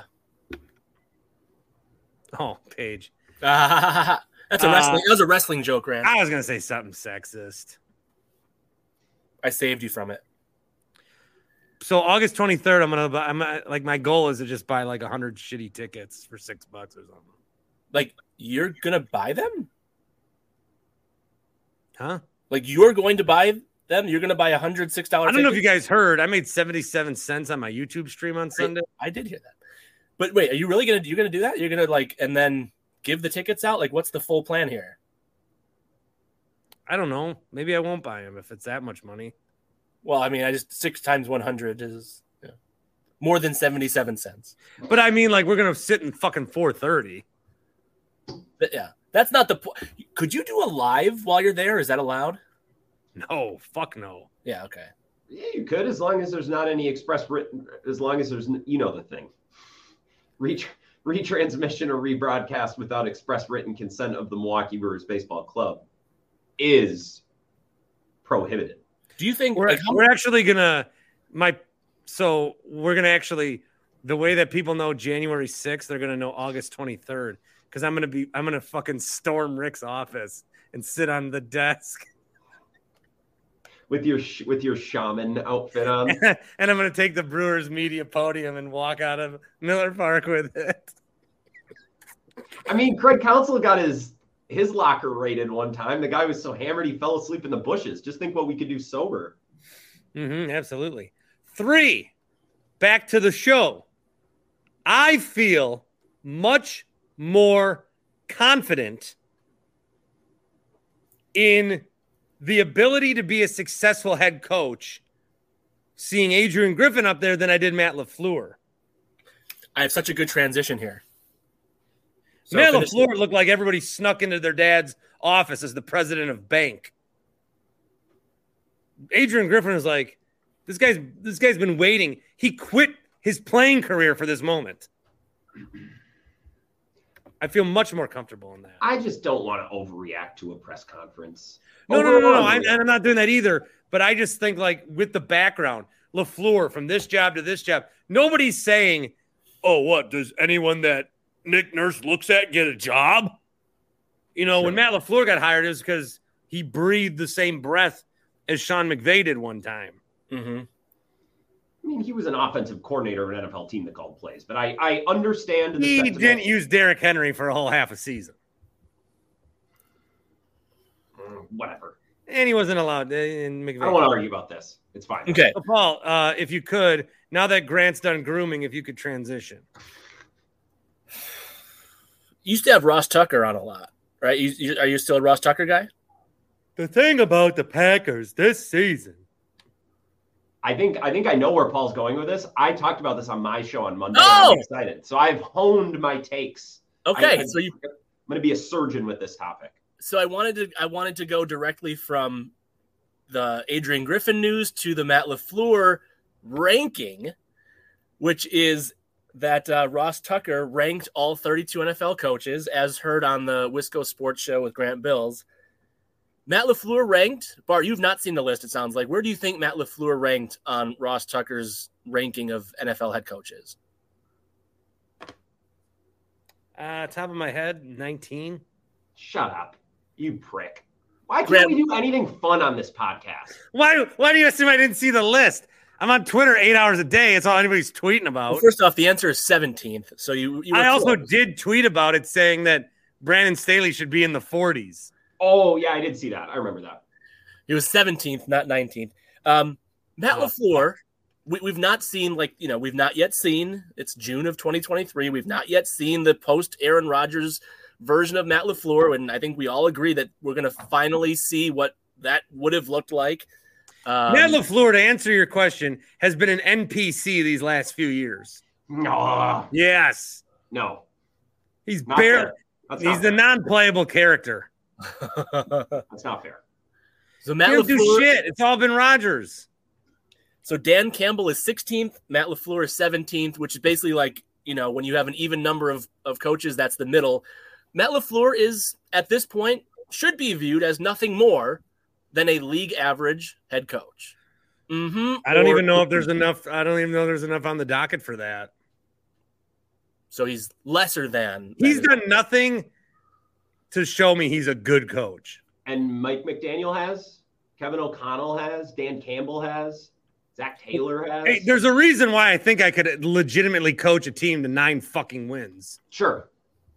Oh, Paige. That's a wrestling. That was a wrestling joke, Rand. I was going to say something sexist. I saved you from it. So August 23rd, I'm like, my goal is to just buy like 100 shitty tickets for $6 or something. Like, you're gonna buy them? Huh? Like, you're going to buy them? You're gonna buy $106? I don't know if you guys heard. I made 77 cents on my YouTube stream on Sunday. I did hear that. But wait, are you really gonna do that? You're gonna like and then give the tickets out? Like, what's the full plan here? I don't know. Maybe I won't buy them if it's that much money. Well, I mean, 6 times 100 is more than 77 cents. But I mean, like, we're gonna sit in fucking 4:30. But yeah, that's not the point. Could you do a live while you're there? Is that allowed? No, fuck no. Yeah, okay. Yeah, you could, as long as there's not any express written, as long as there's, you know, the thing. Retransmission or rebroadcast without express written consent of the Milwaukee Brewers Baseball Club is prohibited. Do you think we're actually gonna the way that people know January 6th, they're gonna know August 23rd, because I'm gonna fucking storm Rick's office and sit on the desk with your shaman outfit on, and I'm gonna take the Brewers media podium and walk out of Miller Park with it. I mean, Craig Counsell got his locker raided one time. The guy was so hammered he fell asleep in the bushes. Just think what we could do sober. Absolutely. 3, back to the show. I feel much more confident in the ability to be a successful head coach seeing Adrian Griffin up there than I did Matt LaFleur. I have such a good transition here. So Matt LaFleur looked like everybody snuck into their dad's office as the president of bank. Adrian Griffin is like, this guy's been waiting. He quit his playing career for this moment. I feel much more comfortable in that. I just don't want to overreact to a press conference. No. I'm not doing that either. But I just think, like, with the background, LaFleur from this job to this job. Nobody's saying, oh, what, does anyone that Nick Nurse looks at get a job? When Matt LaFleur got hired, it was because he breathed the same breath as Sean McVay did one time. Mm-hmm. I mean, he was an offensive coordinator of an NFL team that called plays, but I understand. He didn't use Derrick Henry for a whole half a season. Whatever. And he wasn't allowed in McVay. I don't want to argue about this. It's fine. Okay. So Paul, if you could, now that Grant's done grooming, if you could transition. You used to have Ross Tucker on a lot, right? Are you still a Ross Tucker guy? The thing about the Packers this season. I think I know where Paul's going with this. I talked about this on my show on Monday. Oh! I'm excited. So I've honed my takes. Okay, I'm going to be a surgeon with this topic. So I wanted to go directly from the Adrian Griffin news to the Matt LaFleur ranking, which is that Ross Tucker ranked all 32 NFL coaches, as heard on the Wisco Sports Show with Grant Bills. Matt LaFleur ranked, Bart, you've not seen the list, it sounds like. Where do you think Matt LaFleur ranked on Ross Tucker's ranking of NFL head coaches? Top of my head, 19. Shut up, you prick. Why can't we do anything fun on this podcast? Why do you assume I didn't see the list? I'm on Twitter 8 hours a day. It's all anybody's tweeting about. Well, first off, the answer is 17th. So you I also did tweet about it saying that Brandon Staley should be in the 40s. Oh, yeah, I did see that. I remember that. It was 17th, not 19th. Matt LaFleur, we've not seen, we've not yet seen, it's June of 2023. We've not yet seen the post-Aaron Rodgers version of Matt LaFleur, and I think we all agree that we're going to finally see what that would have looked like. Matt LaFleur, to answer your question, has been an NPC these last few years. No. Yes. No. He's barely. He's the non-playable character. That's not fair. So Matt LaFleur, do shit. It's all been Rodgers. So Dan Campbell is 16th. Matt LaFleur is 17th, which is basically like, when you have an even number of coaches, that's the middle. Matt LaFleur is, at this point, should be viewed as nothing more than a league average head coach. Mm-hmm. I don't even know if there's enough. I don't even know there's enough on the docket for that. So he's lesser than. He's done nothing to show me he's a good coach. And Mike McDaniel has, Kevin O'Connell has, Dan Campbell has, Zach Taylor has. Hey, there's a reason why I think I could legitimately coach a team to 9 fucking wins. Sure.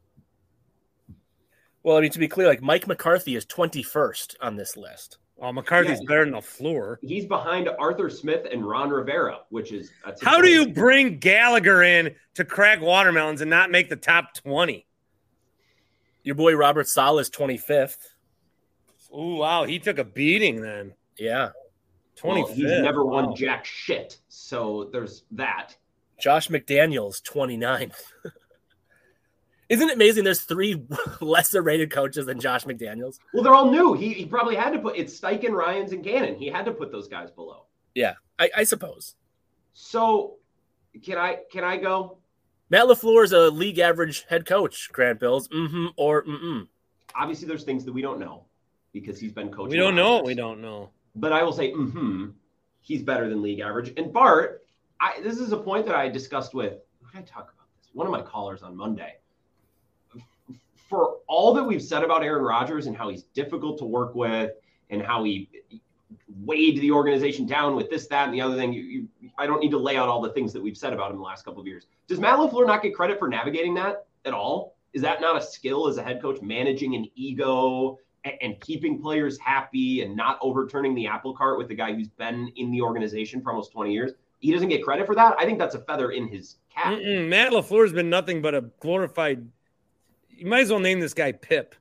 Well, I mean, to be clear, Mike McCarthy is 21st on this list. Oh, McCarthy's better than LaFleur. He's behind Arthur Smith and Ron Rivera, which is... How do you bring Gallagher in to crack watermelons and not make the top 20? Your boy Robert Saleh is 25th. Oh, wow. He took a beating then. Yeah. 25th. Well, he's never won jack shit, so there's that. Josh McDaniels, 29th. Isn't it amazing there's 3 lesser rated coaches than Josh McDaniels? Well, they're all new. He probably had to put – it's Steichen, Ryans, and Gannon. He had to put those guys below. Yeah, I suppose. So can I go? Matt LaFleur is a league average head coach, Grant Bills. Mm-hmm or mm-mm. Obviously, there's things that we don't know because he's been coaching. We don't know. We don't know. But I will say, he's better than league average. And Bart, this is a point that I discussed with – who did I talk about this? One of my callers on Monday. For all that we've said about Aaron Rodgers and how he's difficult to work with and how he weighed the organization down with this, that, and the other thing, I don't need to lay out all the things that we've said about him in the last couple of years. Does Matt LaFleur not get credit for navigating that at all? Is that not a skill as a head coach, managing an ego and keeping players happy and not overturning the apple cart with the guy who's been in the organization for almost 20 years? He doesn't get credit for that? I think that's a feather in his cap. Matt LaFleur's been nothing but a glorified – you might as well name this guy Pip.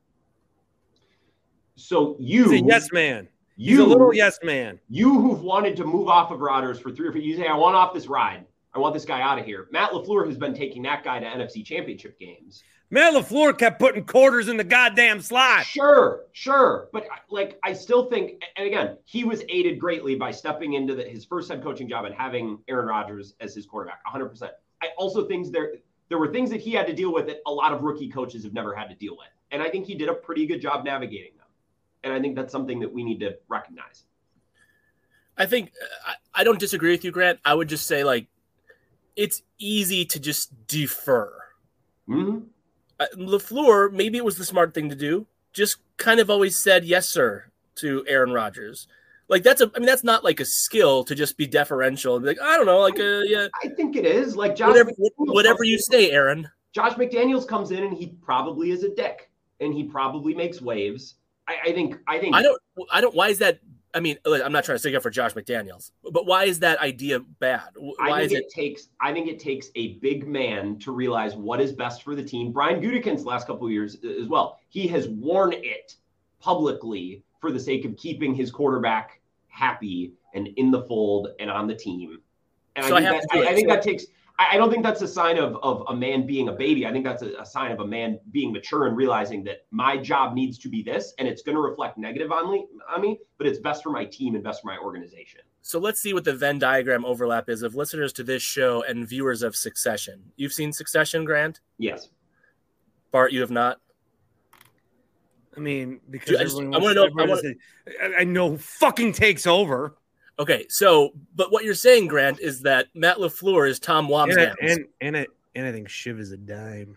So he's a yes man. He's a little yes man. You who've wanted to move off of Rodgers for 3 or 4 years, you say, I want off this ride. I want this guy out of here. Matt LaFleur has been taking that guy to NFC Championship games. Matt LaFleur kept putting quarters in the goddamn slot. Sure. But I still think, and again, he was aided greatly by stepping into his first head coaching job and having Aaron Rodgers as his quarterback, 100%. I also think there were things that he had to deal with that a lot of rookie coaches have never had to deal with. And I think he did a pretty good job navigating them. And I think that's something that we need to recognize. I think I don't disagree with you, Grant. I would just say, like, it's easy to just defer. Mm-hmm. LaFleur, maybe it was the smart thing to do, just kind of always said yes, sir, to Aaron Rodgers. Like, that's not like a skill to just be deferential and be like, I don't know, like, yeah. I think it is. Like, whatever you say, Aaron. Josh McDaniels comes in and he probably is a dick and he probably makes waves. I think I don't. Why is that? I mean, I'm not trying to stick up for Josh McDaniels, but why is that idea bad? I think it takes a big man to realize what is best for the team. Brian Gutekunst's last couple of years as well. He has worn it publicly for the sake of keeping his quarterback happy and in the fold and on the team. And so I don't think that's a sign of a man being a baby. I think that's a sign of a man being mature and realizing that my job needs to be this, and it's going to reflect negative on me, but it's best for my team and best for my organization. So let's see what the Venn diagram overlap is of listeners to this show and viewers of Succession. You've seen Succession, Grant? Yes. Bart, you have not? I mean, because I know fucking takes over. Okay, so, but what you're saying, Grant, is that Matt LaFleur is Tom Wambsgans. And I think Shiv is a dime.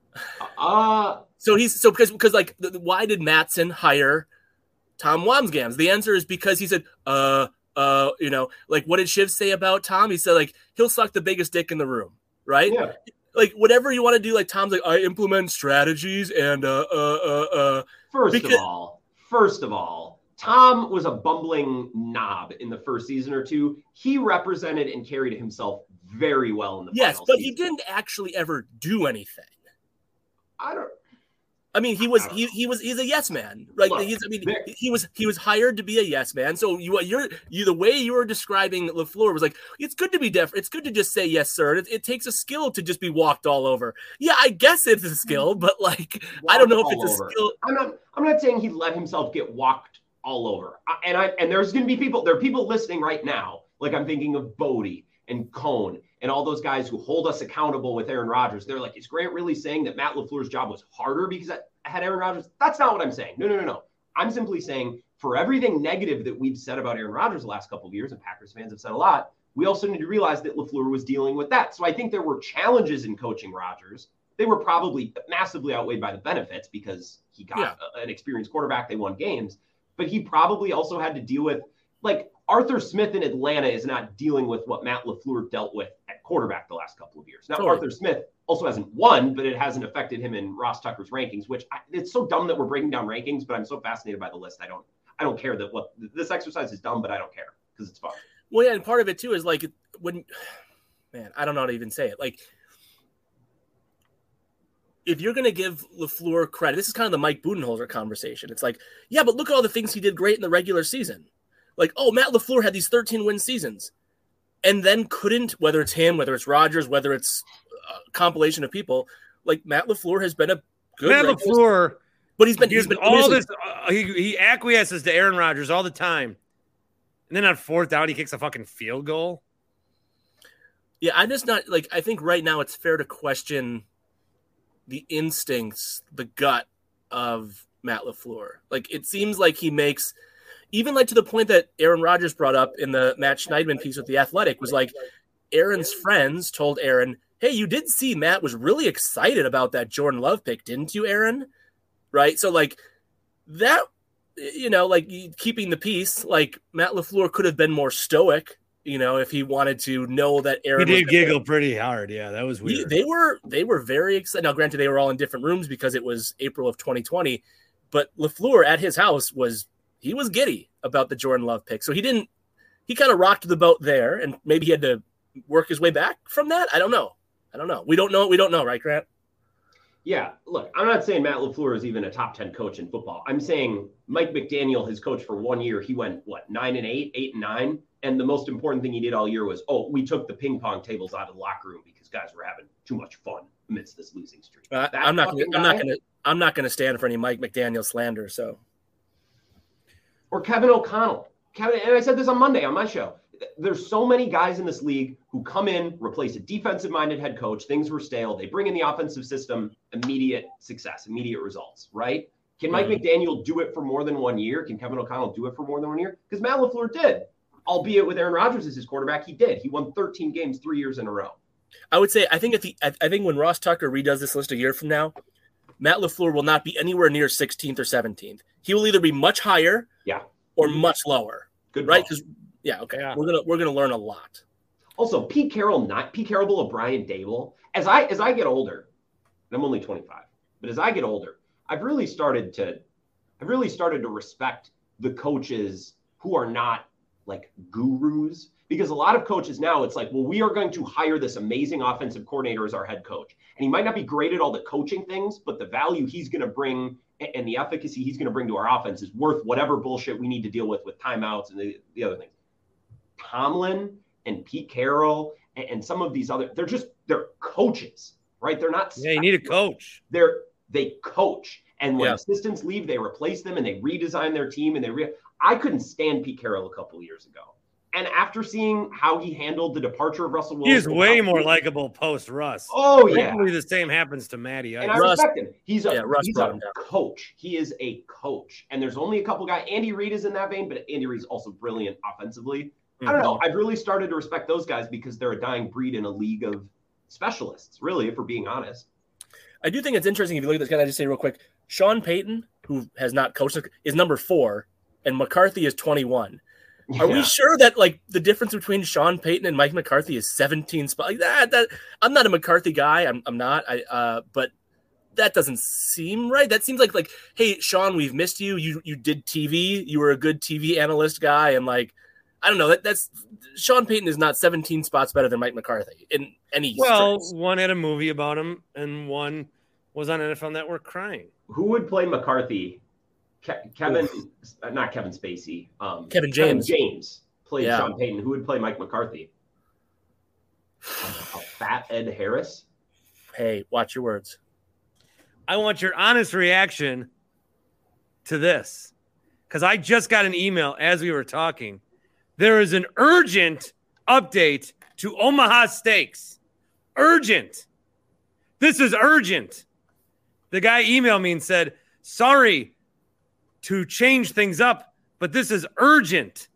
Because why did Mattson hire Tom Wambsgans? The answer is because he said, like, what did Shiv say about Tom? He said, like, he'll suck the biggest dick in the room, right? Yeah. Like, whatever you want to do, like, Tom's like, I implement strategies and First of all, Tom was a bumbling knob in the first season or two. He represented and carried himself very well in the final season. He didn't actually ever do anything. He's a yes man, right? Look, he was hired to be a yes man. So the way you were describing LaFleur was like, it's good to be deaf. It's good to just say yes, sir. It takes a skill to just be walked all over. Yeah, I guess it's a skill, but like, I don't know if it's a skill. I'm not saying he let himself get walked all over. And there's going to be people, there are people listening right now. Like, I'm thinking of Bodie and Cohn and all those guys who hold us accountable with Aaron Rodgers. They're like, is Grant really saying that Matt LaFleur's job was harder because I had Aaron Rodgers? That's not what I'm saying. No. I'm simply saying, for everything negative that we've said about Aaron Rodgers the last couple of years, and Packers fans have said a lot, we also need to realize that LaFleur was dealing with that. So I think there were challenges in coaching Rodgers. They were probably massively outweighed by the benefits because he got an experienced quarterback. They won games. But he probably also had to deal with, like, Arthur Smith in Atlanta is not dealing with what Matt LaFleur dealt with at quarterback the last couple of years. Now, Arthur Smith also hasn't won, but it hasn't affected him in Ross Tucker's rankings, which it's so dumb that we're breaking down rankings, but I'm so fascinated by the list. I don't care that what this exercise is dumb, but I don't care because it's fun. Well, yeah, and part of it too is like I don't know how to even say it. Like, if you're going to give LaFleur credit, this is kind of the Mike Budenholzer conversation. It's like, yeah, but look at all the things he did great in the regular season. Like, oh, Matt LaFleur had these 13-win seasons and then couldn't, whether it's him, whether it's Rodgers, whether it's a compilation of people, like Matt LaFleur has been a good Matt LaFleur, but he's been all this. He acquiesces to Aaron Rodgers all the time. And then on fourth down, he kicks a fucking field goal. Yeah, I'm just not like, I think right now it's fair to question the instincts, the gut of Matt LaFleur. Like, it seems like he makes, even like to the point that Aaron Rodgers brought up in the Matt Schneidman piece with The Athletic, was like, Aaron's friends told Aaron, hey, you did see Matt was really excited about that Jordan Love pick, didn't you, Aaron? Right? So like that, like keeping the peace, like Matt LaFleur could have been more stoic, if he wanted to know that Aaron. He did giggle pretty hard. Yeah, that was weird. They were very excited. Now, granted, they were all in different rooms because it was April of 2020, but LaFleur at his house was giddy about the Jordan Love pick. So he kind of rocked the boat there, and maybe he had to work his way back from that. I don't know. We don't know, right, Grant? Yeah, look, I'm not saying Matt LaFleur is even a top 10 coach in football. I'm saying Mike McDaniel has coached for 1 year. He went, 9-8, 8-9. And the most important thing he did all year was, we took the ping pong tables out of the locker room because guys were having too much fun amidst this losing streak. I'm not going to stand for any Mike McDaniel slander. So, or Kevin O'Connell. And I said this on Monday on my show. There's so many guys in this league who come in, replace a defensive-minded head coach. Things were stale. They bring in the offensive system, immediate success, immediate results, right? Can Mike McDaniel do it for more than 1 year? Can Kevin O'Connell do it for more than 1 year? Because Matt LaFleur did. albeit with Aaron Rodgers as his quarterback, he did. He won 13 games 3 years in a row. I would say I think when Ross Tucker redoes this list a year from now, Matt LaFleur will not be anywhere near 16th or 17th. He will either be much higher, or much lower. Good, right? Because we're gonna learn a lot. Also, Pete Carroll below Brian Dable. As I get older, and I'm only 25, but as I get older, I've really started to respect the coaches who are not like gurus, because a lot of coaches now, it's like, well, we are going to hire this amazing offensive coordinator as our head coach. And he might not be great at all the coaching things, but the value he's going to bring and the efficacy he's going to bring to our offense is worth whatever bullshit we need to deal with timeouts and the other things. Tomlin and Pete Carroll and some of these other, they're coaches, right? They're not. Yeah, you need a coach. They coach. And when assistants leave, they replace them and they redesign their team. And I couldn't stand Pete Carroll a couple of years ago. And after seeing how he handled the departure of Russell Wilson, he's way more likable post Russ. Oh, yeah. Hopefully the same happens to Matty. And I respect him. He's a coach. He is a coach. And there's only a couple guys. Andy Reid is in that vein, but Andy Reid's also brilliant offensively. I don't know. I've really started to respect those guys because they're a dying breed in a league of specialists, really, if we're being honest. I do think it's interesting if you look at this. Can I just say real quick? Sean Payton, who has not coached, is number 4, and McCarthy is 21. Are we sure that like the difference between Sean Payton and Mike McCarthy is 17 spots? Like that I'm not a McCarthy guy. I'm not. But that doesn't seem right. That seems like, hey, Sean, we've missed you. You did TV. You were a good TV analyst guy, and like, I don't know. That's Sean Payton is not 17 spots better than Mike McCarthy in any. Well, sense. One had a movie about him, and one was on NFL Network crying. Who would play McCarthy? Kevin, not Kevin Spacey. Kevin James. Kevin James played Sean Payton. Who would play Mike McCarthy? A fat Ed Harris? Hey, watch your words. I want your honest reaction to this, because I just got an email as we were talking. There is an urgent update to Omaha Steaks. Urgent. This is urgent. The guy emailed me and said, sorry to change things up, but this is urgent.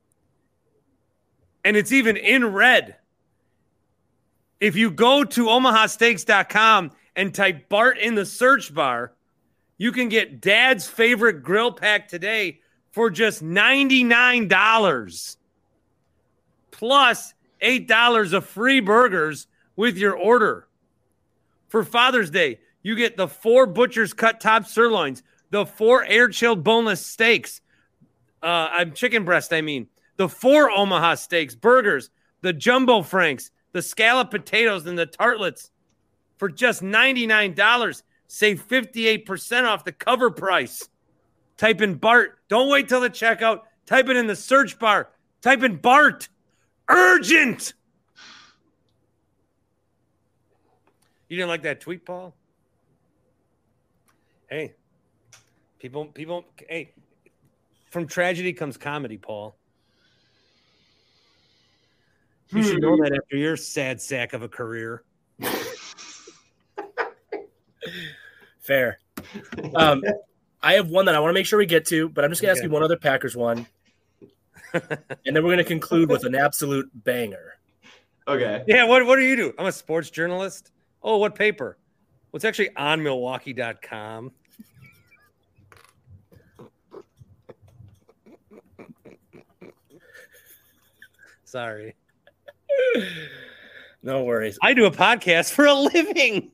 And it's even in red. If you go to omahasteaks.com and type Bart in the search bar, you can get Dad's favorite grill pack today for just $99 plus $8 of free burgers with your order. For Father's Day, you get the 4 Butcher's Cut Top Sirloins, the 4 air-chilled boneless steaks, chicken breast, the 4 Omaha Steaks, burgers, the Jumbo Franks, the scallop potatoes, and the tartlets for just $99. Save 58% off the cover price. Type in Bart. Don't wait till the checkout. Type it in the search bar. Type in Bart. Urgent. You didn't like that tweet, Paul? Hey. People, hey, from tragedy comes comedy, Paul. You should know that after your sad sack of a career. Fair. I have one that I want to make sure we get to, but I'm just going to ask you one other Packers one. And then we're going to conclude with an absolute banger. Okay. Yeah, what do you do? I'm a sports journalist. Oh, what paper? Well, it's actually on Milwaukee.com. Sorry. No worries. I do a podcast for a living.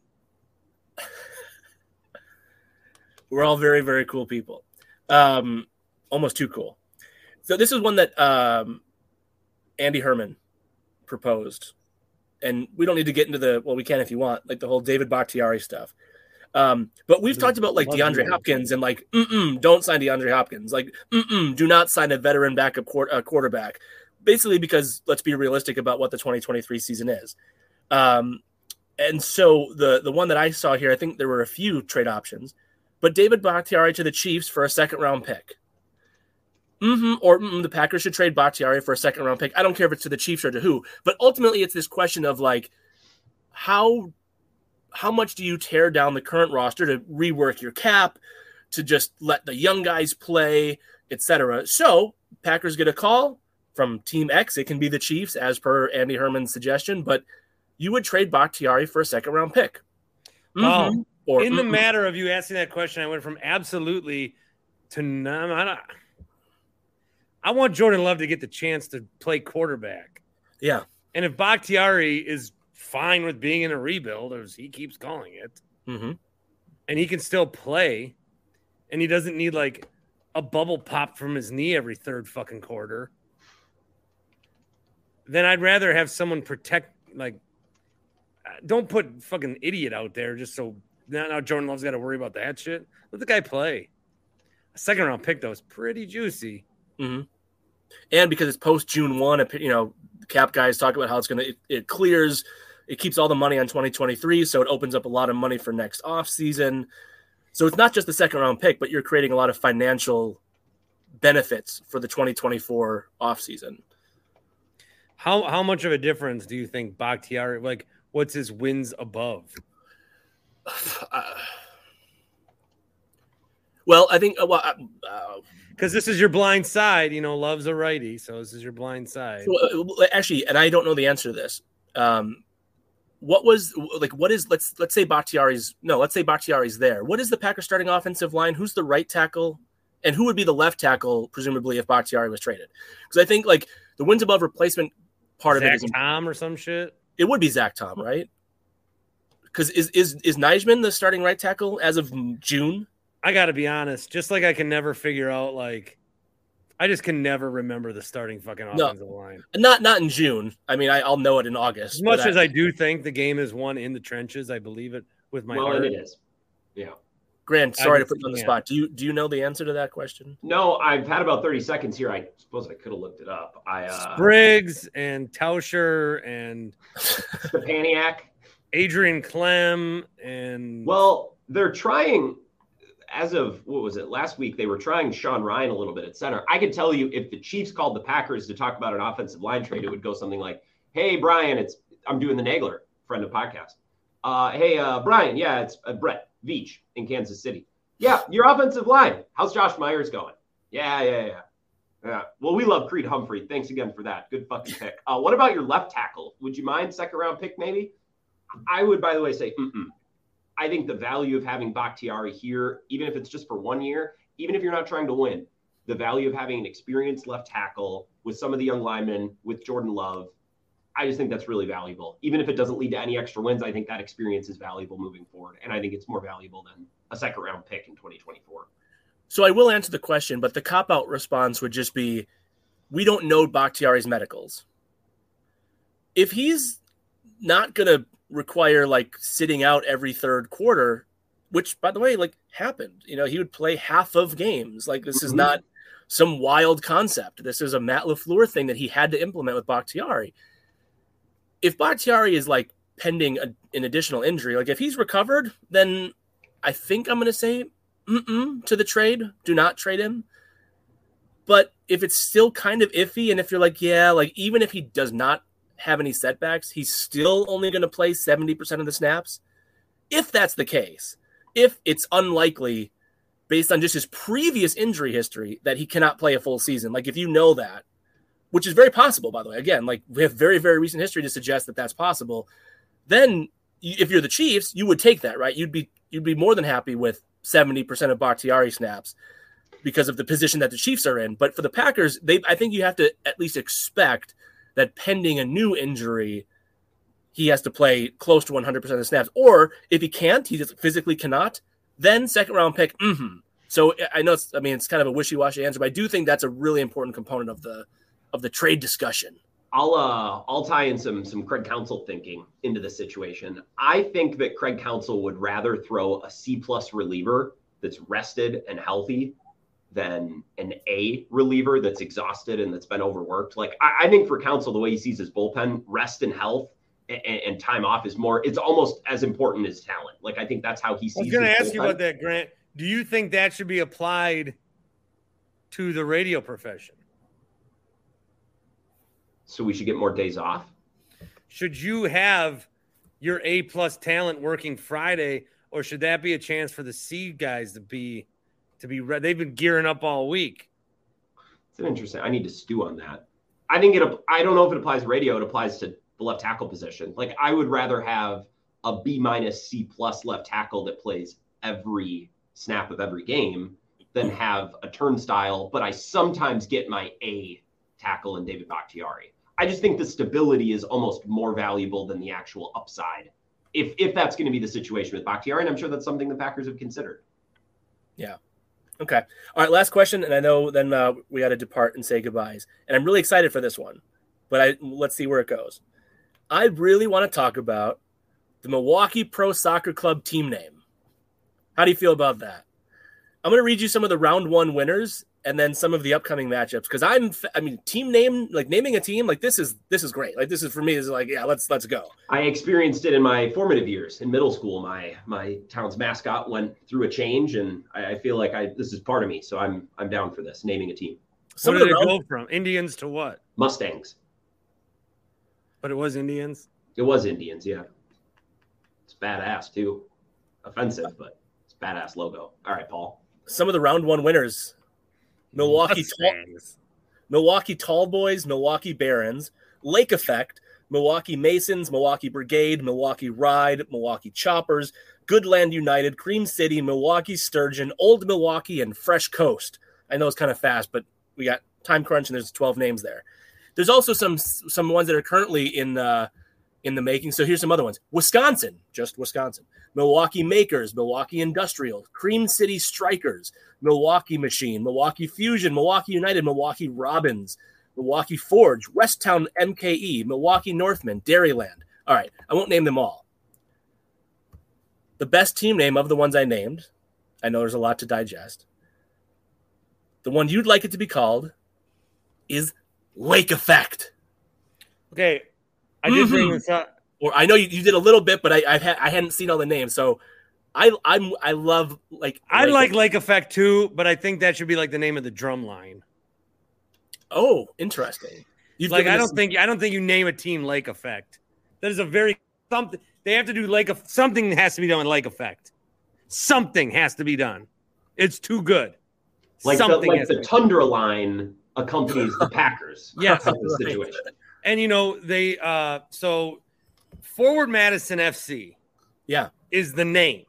We're all very, very cool people. Almost too cool. So this is one that Andy Herman proposed. And we don't need to get into we can if you want, like the whole David Bakhtiari stuff. But we've talked about like DeAndre Hopkins and like, don't sign DeAndre Hopkins. Like, do not sign a veteran backup quarterback. Basically because let's be realistic about what the 2023 season is. And so the one that I saw here, I think there were a few trade options, but David Bakhtiari to the Chiefs for a 2nd-round pick. The Packers should trade Bakhtiari for a 2nd-round pick. I don't care if it's to the Chiefs or to who, but ultimately it's this question of like, how much do you tear down the current roster to rework your cap, to just let the young guys play, etc. So Packers get a call. from Team X. It can be the Chiefs, as per Andy Herman's suggestion, but you would trade Bakhtiari for a second-round pick. Well, in the matter of you asking that question, I went from absolutely to no. I want Jordan Love to get the chance to play quarterback. Yeah. And if Bakhtiari is fine with being in a rebuild, as he keeps calling it, and he can still play, and he doesn't need like a bubble pop from his knee every third fucking quarter, then I'd rather have someone protect, like, don't put fucking idiot out there just so now Jordan Love's got to worry about that shit. Let the guy play. A second round pick, though, is pretty juicy. And because it's post June 1, you know, cap guys talk about how it's going to, it clears, it keeps all the money on 2023. So it opens up a lot of money for next off season. So it's not just the second round pick, but you're creating a lot of financial benefits for the 2024 off season. How much of a difference do you think Bakhtiari, like, what's his wins above? Well, I think because this is your blind side, you know, Love's a righty, so this is your blind side. Actually, and I don't know the answer to this. Let's say Bakhtiari's there. What is the Packers starting offensive line? Who's the right tackle? And who would be the left tackle, presumably, if Bakhtiari was traded? Because I think like the wins above replacement part Zach of it is Tom or some shit. It would be Zach Tom, right? Because is Nijman the starting right tackle as of June? I got to be honest. Just like I can never figure out, like, I just can never remember the starting fucking offensive line. Not in June. I mean, I'll know it in August. As much as I do think the game is won in the trenches, I believe it with my heart. Well, it is. Yeah. Grant, sorry to put you on the spot. Do you know the answer to that question? No, I've had about 30 seconds here. I suppose I could have looked it up. Spriggs and Tauscher and Stepaniak, Adrian Clem, and they're trying. As of what was it last week? They were trying Sean Ryan a little bit at center. I could tell you if the Chiefs called the Packers to talk about an offensive line trade, it would go something like, "Hey Brian, I'm doing the Nagler, friend of podcast. Hey Brian, yeah, it's Brett Veach in Kansas City. Yeah, your offensive line. How's Josh Myers going? Yeah. Well, we love Creed Humphrey. Thanks again for that. Good fucking pick. What about your left tackle? Would you mind second round pick maybe? I would, by the way, say I think the value of having Bakhtiari here, even if it's just for 1 year, even if you're not trying to win, the value of having an experienced left tackle with some of the young linemen, with Jordan Love, I just think that's really valuable. Even if it doesn't lead to any extra wins, I think that experience is valuable moving forward. And I think it's more valuable than a second round pick in 2024. So I will answer the question, but the cop-out response would just be, we don't know Bakhtiari's medicals. If he's not going to require like sitting out every third quarter, which by the way, like happened, you know, he would play half of games. Like this is not some wild concept. This is a Matt LaFleur thing that he had to implement with Bakhtiari. If Bakhtiari is like pending an additional injury, like if he's recovered, then I think I'm going to say to the trade. Do not trade him. But if it's still kind of iffy, and if you're like, yeah, like even if he does not have any setbacks, he's still only going to play 70% of the snaps. If that's the case, if it's unlikely based on just his previous injury history that he cannot play a full season, like if you know that, which is very possible, by the way, again, like we have very, very recent history to suggest that that's possible, then if you're the Chiefs, you would take that, right? You'd be more than happy with 70% of Bakhtiari snaps because of the position that the Chiefs are in. But for the Packers, I think you have to at least expect that pending a new injury, he has to play close to 100% of the snaps. Or if he can't, he just physically cannot, then second round pick. So I know it's kind of a wishy-washy answer, but I do think that's a really important component of the trade discussion. I'll tie in some Craig Counsell thinking into the situation. I think that Craig Counsell would rather throw a C+ reliever that's rested and healthy than an A reliever that's exhausted and that's been overworked. Like I think for Counsell, the way he sees his bullpen, rest and health and time off is more, it's almost as important as talent. Like I think that's how he sees it. I was going to ask you about that, Grant. Do you think that should be applied to the radio profession? So we should get more days off? Should you have your A+ talent working Friday, or should that be a chance for the C guys to be ready? They've been gearing up all week. It's an interesting. I need to stew on that. I don't know if it applies to radio. It applies to the left tackle position. Like, I would rather have a B- C+ left tackle that plays every snap of every game than have a turnstile, but I sometimes get my A tackle in David Bakhtiari. I just think the stability is almost more valuable than the actual upside, if that's going to be the situation with Bakhtiari, and I'm sure that's something the Packers have considered. Yeah. Okay. All right, last question, and I know then we got to depart and say goodbyes, and I'm really excited for this one, but let's see where it goes. I really want to talk about the Milwaukee Pro Soccer Club team name. How do you feel about that? I'm going to read you some of the round 1 winners and then some of the upcoming matchups, because team name, like naming a team, like this is great. Like this is, for me, is like, yeah, let's go. I experienced it in my formative years in middle school. My town's mascot went through a change, and I feel like this is part of me. So I'm down for this, naming a team. What did it go from? Indians to what? Mustangs. But it was Indians? It was Indians, yeah. It's badass too. Offensive, but it's badass logo. All right, Paul. Some of the round 1 winners. Milwaukee Tall Boys, Milwaukee Barons, Lake Effect, Milwaukee Masons, Milwaukee Brigade, Milwaukee Ride, Milwaukee Choppers, Goodland United, Cream City, Milwaukee Sturgeon, Old Milwaukee, and Fresh Coast. I know it's kind of fast, but we got time crunch and there's 12 names there. There's also some ones that are currently in the making. So here's some other ones. Wisconsin, just Wisconsin. Milwaukee Makers, Milwaukee Industrial, Cream City Strikers, Milwaukee Machine, Milwaukee Fusion, Milwaukee United, Milwaukee Robins, Milwaukee Forge, Westtown MKE, Milwaukee Northman, Dairyland. All right, I won't name them all. The best team name of the ones I named, I know there's a lot to digest. The one you'd like it to be called is Lake Effect. Okay, I did bring this up. Or I know you did a little bit, but I hadn't seen all the names, so I love Lake Effect too, but I think that should be like the name of the drum line. Oh, interesting. I don't think you name a team Lake Effect. That is a very something they have to do. Something has to be done with Lake Effect. Something has to be done. It's too good. The Tundra line accompanies the Packers. Yes, the situation. And they so Forward Madison FC, is the name.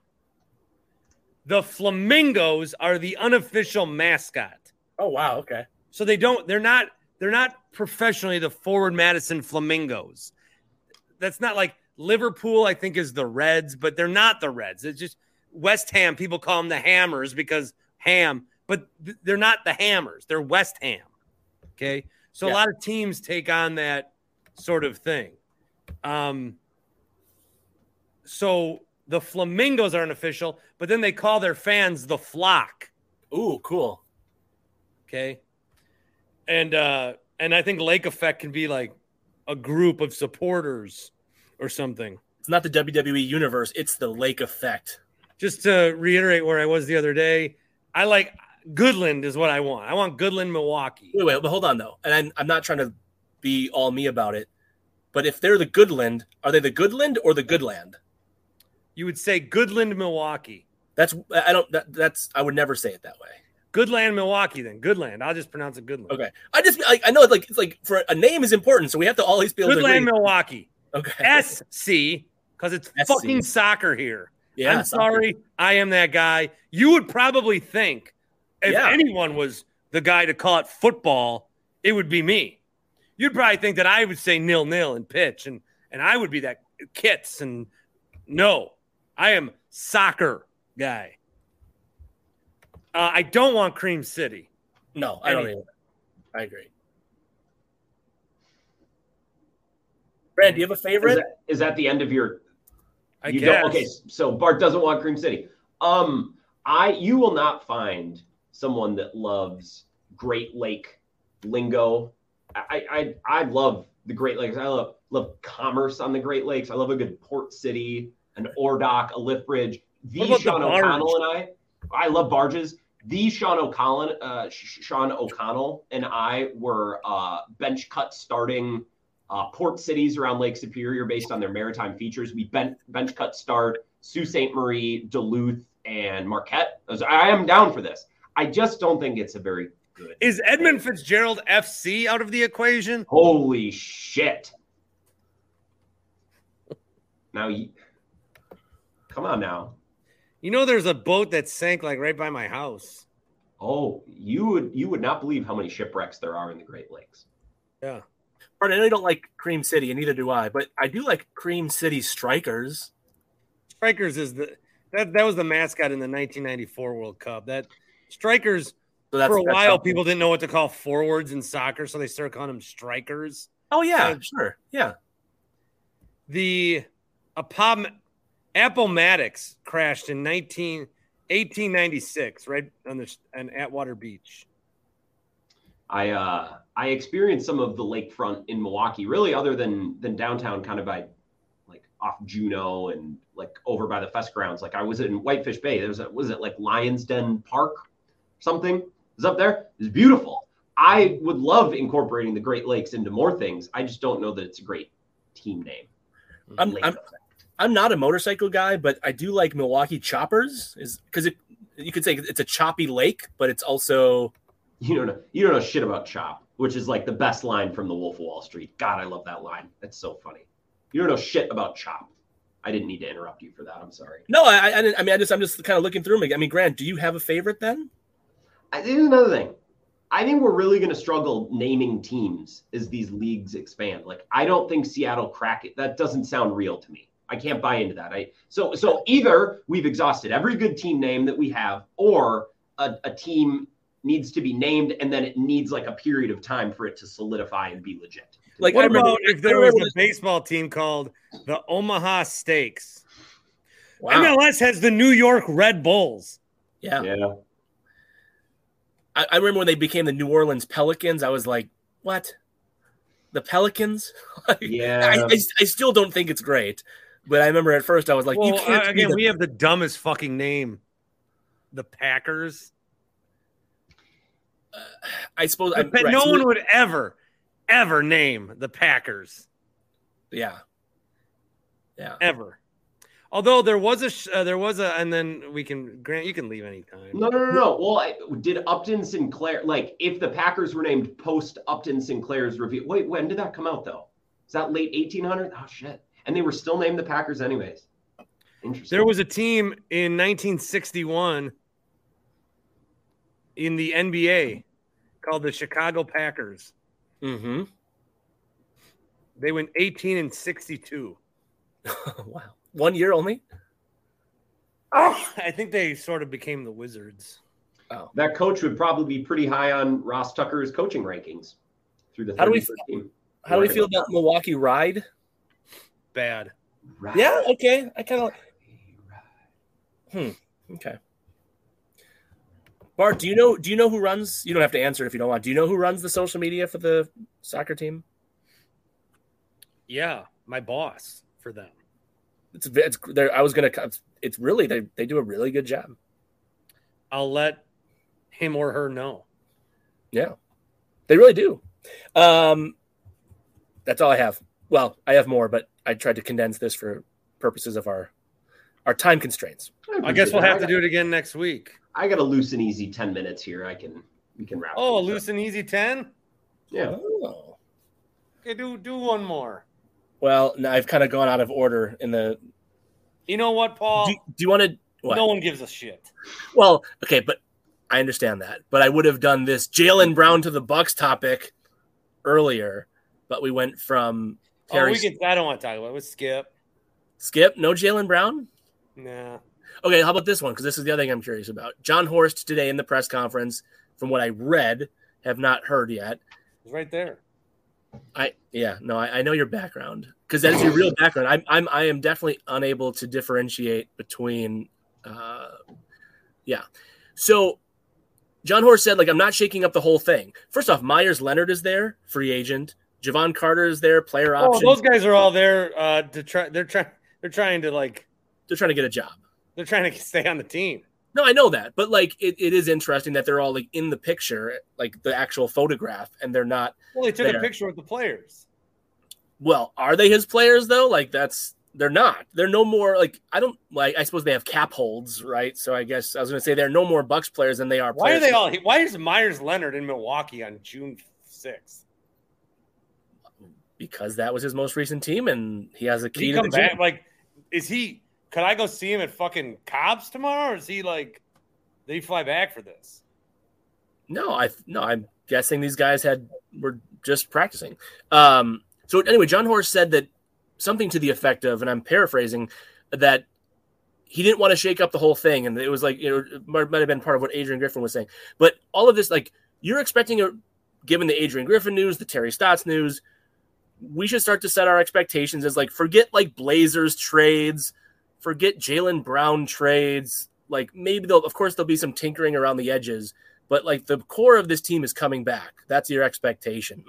The Flamingos are the unofficial mascot. Oh wow, okay. So they're not professionally the Forward Madison Flamingos. That's not like Liverpool, I think, is the Reds, but they're not the Reds. It's just West Ham. People call them the Hammers because ham, but they're not the Hammers. They're West Ham. Okay. So a lot of teams take on that sort of thing. So the Flamingos aren't official, but then they call their fans the Flock. Ooh, cool. Okay. And I think Lake Effect can be like a group of supporters or something. It's not the WWE universe. It's the Lake Effect. Just to reiterate where I was the other day, I like Goodland is what I want. I want Goodland, Milwaukee. Wait, but hold on though. And I'm not trying to be all me about it, but if they're the Goodland, are they the Goodland or the Goodland? You would say Goodland, Milwaukee. I would never say it that way. Goodland, Milwaukee, then. Goodland. I'll just pronounce it Goodland. Okay. I know it's like for a name is important, so we have to always be able Goodland, to agree. Milwaukee. Okay. SC, because it's SC. fucking soccer here. Yeah, I'm sorry. I am that guy. You would probably think if anyone was the guy to call it football, it would be me. You'd probably think that I would say 0-0 and pitch, and I would be that kits. And no, I am soccer guy. I don't want Cream City. No, I don't either. I agree. Brad, do you have a favorite? Is that the end of your? I guess. Okay, so Bart doesn't want Cream City. You will not find someone that loves Great Lake lingo. I love the Great Lakes. I love commerce on the Great Lakes. I love a good port city, an ore dock, a lift bridge. Sean O'Connell and I love barges. Sean O'Connell and I were bench cut starting port cities around Lake Superior based on their maritime features. We bench cut start Sault Ste. Marie, Duluth, and Marquette. I am down for this. I just don't think it's a very good. Is Edmund Fitzgerald FC out of the equation? Holy shit. Now, come on now. You know, there's a boat that sank like right by my house. Oh, you would not believe how many shipwrecks there are in the Great Lakes. Yeah. But I know you don't like Cream City, and neither do I, but I do like Cream City Strikers. Strikers is that was the mascot in the 1994 World Cup. That Strikers, for a while, people didn't know what to call forwards in soccer, so they started calling them strikers. Oh, yeah, sure. Yeah. The Appomattox crashed in 1896, right on Atwater Beach. I experienced some of the lakefront in Milwaukee, really other than downtown, kind of by like off Juneau and like over by the Fest grounds. Like I was in Whitefish Bay. There was it like Lions Den Park, something? It was up there. It was beautiful. I would love incorporating the Great Lakes into more things. I just don't know that it's a great team name. I'm not a motorcycle guy, but I do like Milwaukee Choppers, because you could say it's a choppy lake, but it's also you don't know shit about Chop, which is like the best line from The Wolf of Wall Street. God, I love that line. That's so funny. You don't know shit about Chop. I didn't need to interrupt you for that. I'm sorry. No, I'm just kind of looking through them. I mean, Grant, do you have a favorite then? Here's another thing. I think we're really going to struggle naming teams as these leagues expand. Like, I don't think Seattle crack it. That doesn't sound real to me. I can't buy into that. So either we've exhausted every good team name that we have, or a team needs to be named, and then it needs like a period of time for it to solidify and be legit. Like, what about if there was a baseball team called the Omaha Steaks? Wow. MLS has the New York Red Bulls. Yeah. I remember when they became the New Orleans Pelicans. I was like, what? The Pelicans? Yeah. I still don't think it's great. But I remember at first I was like, well, you can't. We have the dumbest fucking name. The Packers. I suppose no one would ever name the Packers. Yeah. Ever. Although there was a, and then Grant, you can leave anytime. No. Well, did Upton Sinclair, like if the Packers were named post Upton Sinclair's review? Wait, when did that come out though? Is that late 1800s? Oh shit. And they were still named the Packers anyways. Interesting. There was a team in 1961 in the NBA called the Chicago Packers. Mm-hmm. They went 18-62. Wow. 1 year only? Oh, I think they sort of became the Wizards. Oh. That coach would probably be pretty high on Ross Tucker's coaching rankings through the 31st team. How do we feel about Milwaukee Ride? Bad. Right. Yeah, okay. I kind of okay. Bart, do you know who runs? You don't have to answer if you don't want. Do you know who runs the social media for the soccer team? Yeah, my boss for them. It's really they do a really good job. I'll let him or her know. Yeah, they really do. That's all I have. Well, I have more, but I tried to condense this for purposes of our time constraints. I guess we'll have to do it again next week. I got a loose and easy 10 minutes here. We can wrap. Oh, a loose and easy 10? Yeah. Oh. Okay, do one more. Well, now I've kind of gone out of order in the. You know what, Paul? Do you want to? No one gives a shit. Well, okay, but I understand that. But I would have done this Jaylen Brown to the Bucks topic earlier, but we went from Terry. I don't want to talk about it. Let's skip. Skip? No Jaylen Brown? Nah. Okay, how about this one? Because this is the other thing I'm curious about. John Horst today in the press conference, from what I read, have not heard yet. It's right there. I know your background, because that is your real background. I am definitely unable to differentiate between. So John Horst said, I'm not shaking up the whole thing. First off, Myers Leonard is there, free agent. Javon Carter is there, player option. Oh, those guys are all there to try. They're trying to get a job. They're trying to stay on the team. No, I know that, but it is interesting that they're all in the picture, the actual photograph, and they're not. Well, they took there. a picture with the players. Well, are they his players though? That's They're not. They're no more like I suppose they have cap holds, right? So I guess I was going to say there are no more Bucks players than they are. Why are they all? Why is Myers Leonard in Milwaukee on June 6th? Because that was his most recent team, and he has a key He to the come back. gym. Like, is he? Could I go see him at fucking Cobb's tomorrow, or is he like? Did he fly back for this? No, I'm guessing these guys were just practicing. So anyway, John Horst said that something to the effect of, and I'm paraphrasing, that he didn't want to shake up the whole thing, and it was like, it might have been part of what Adrian Griffin was saying. But all of this, like, you're expecting, given the Adrian Griffin news, the Terry Stotts news, we should start to set our expectations as like, forget like Blazers trades, forget Jaylen Brown trades. Like, maybe of course there'll be some tinkering around the edges, but like the core of this team is coming back. That's your expectation.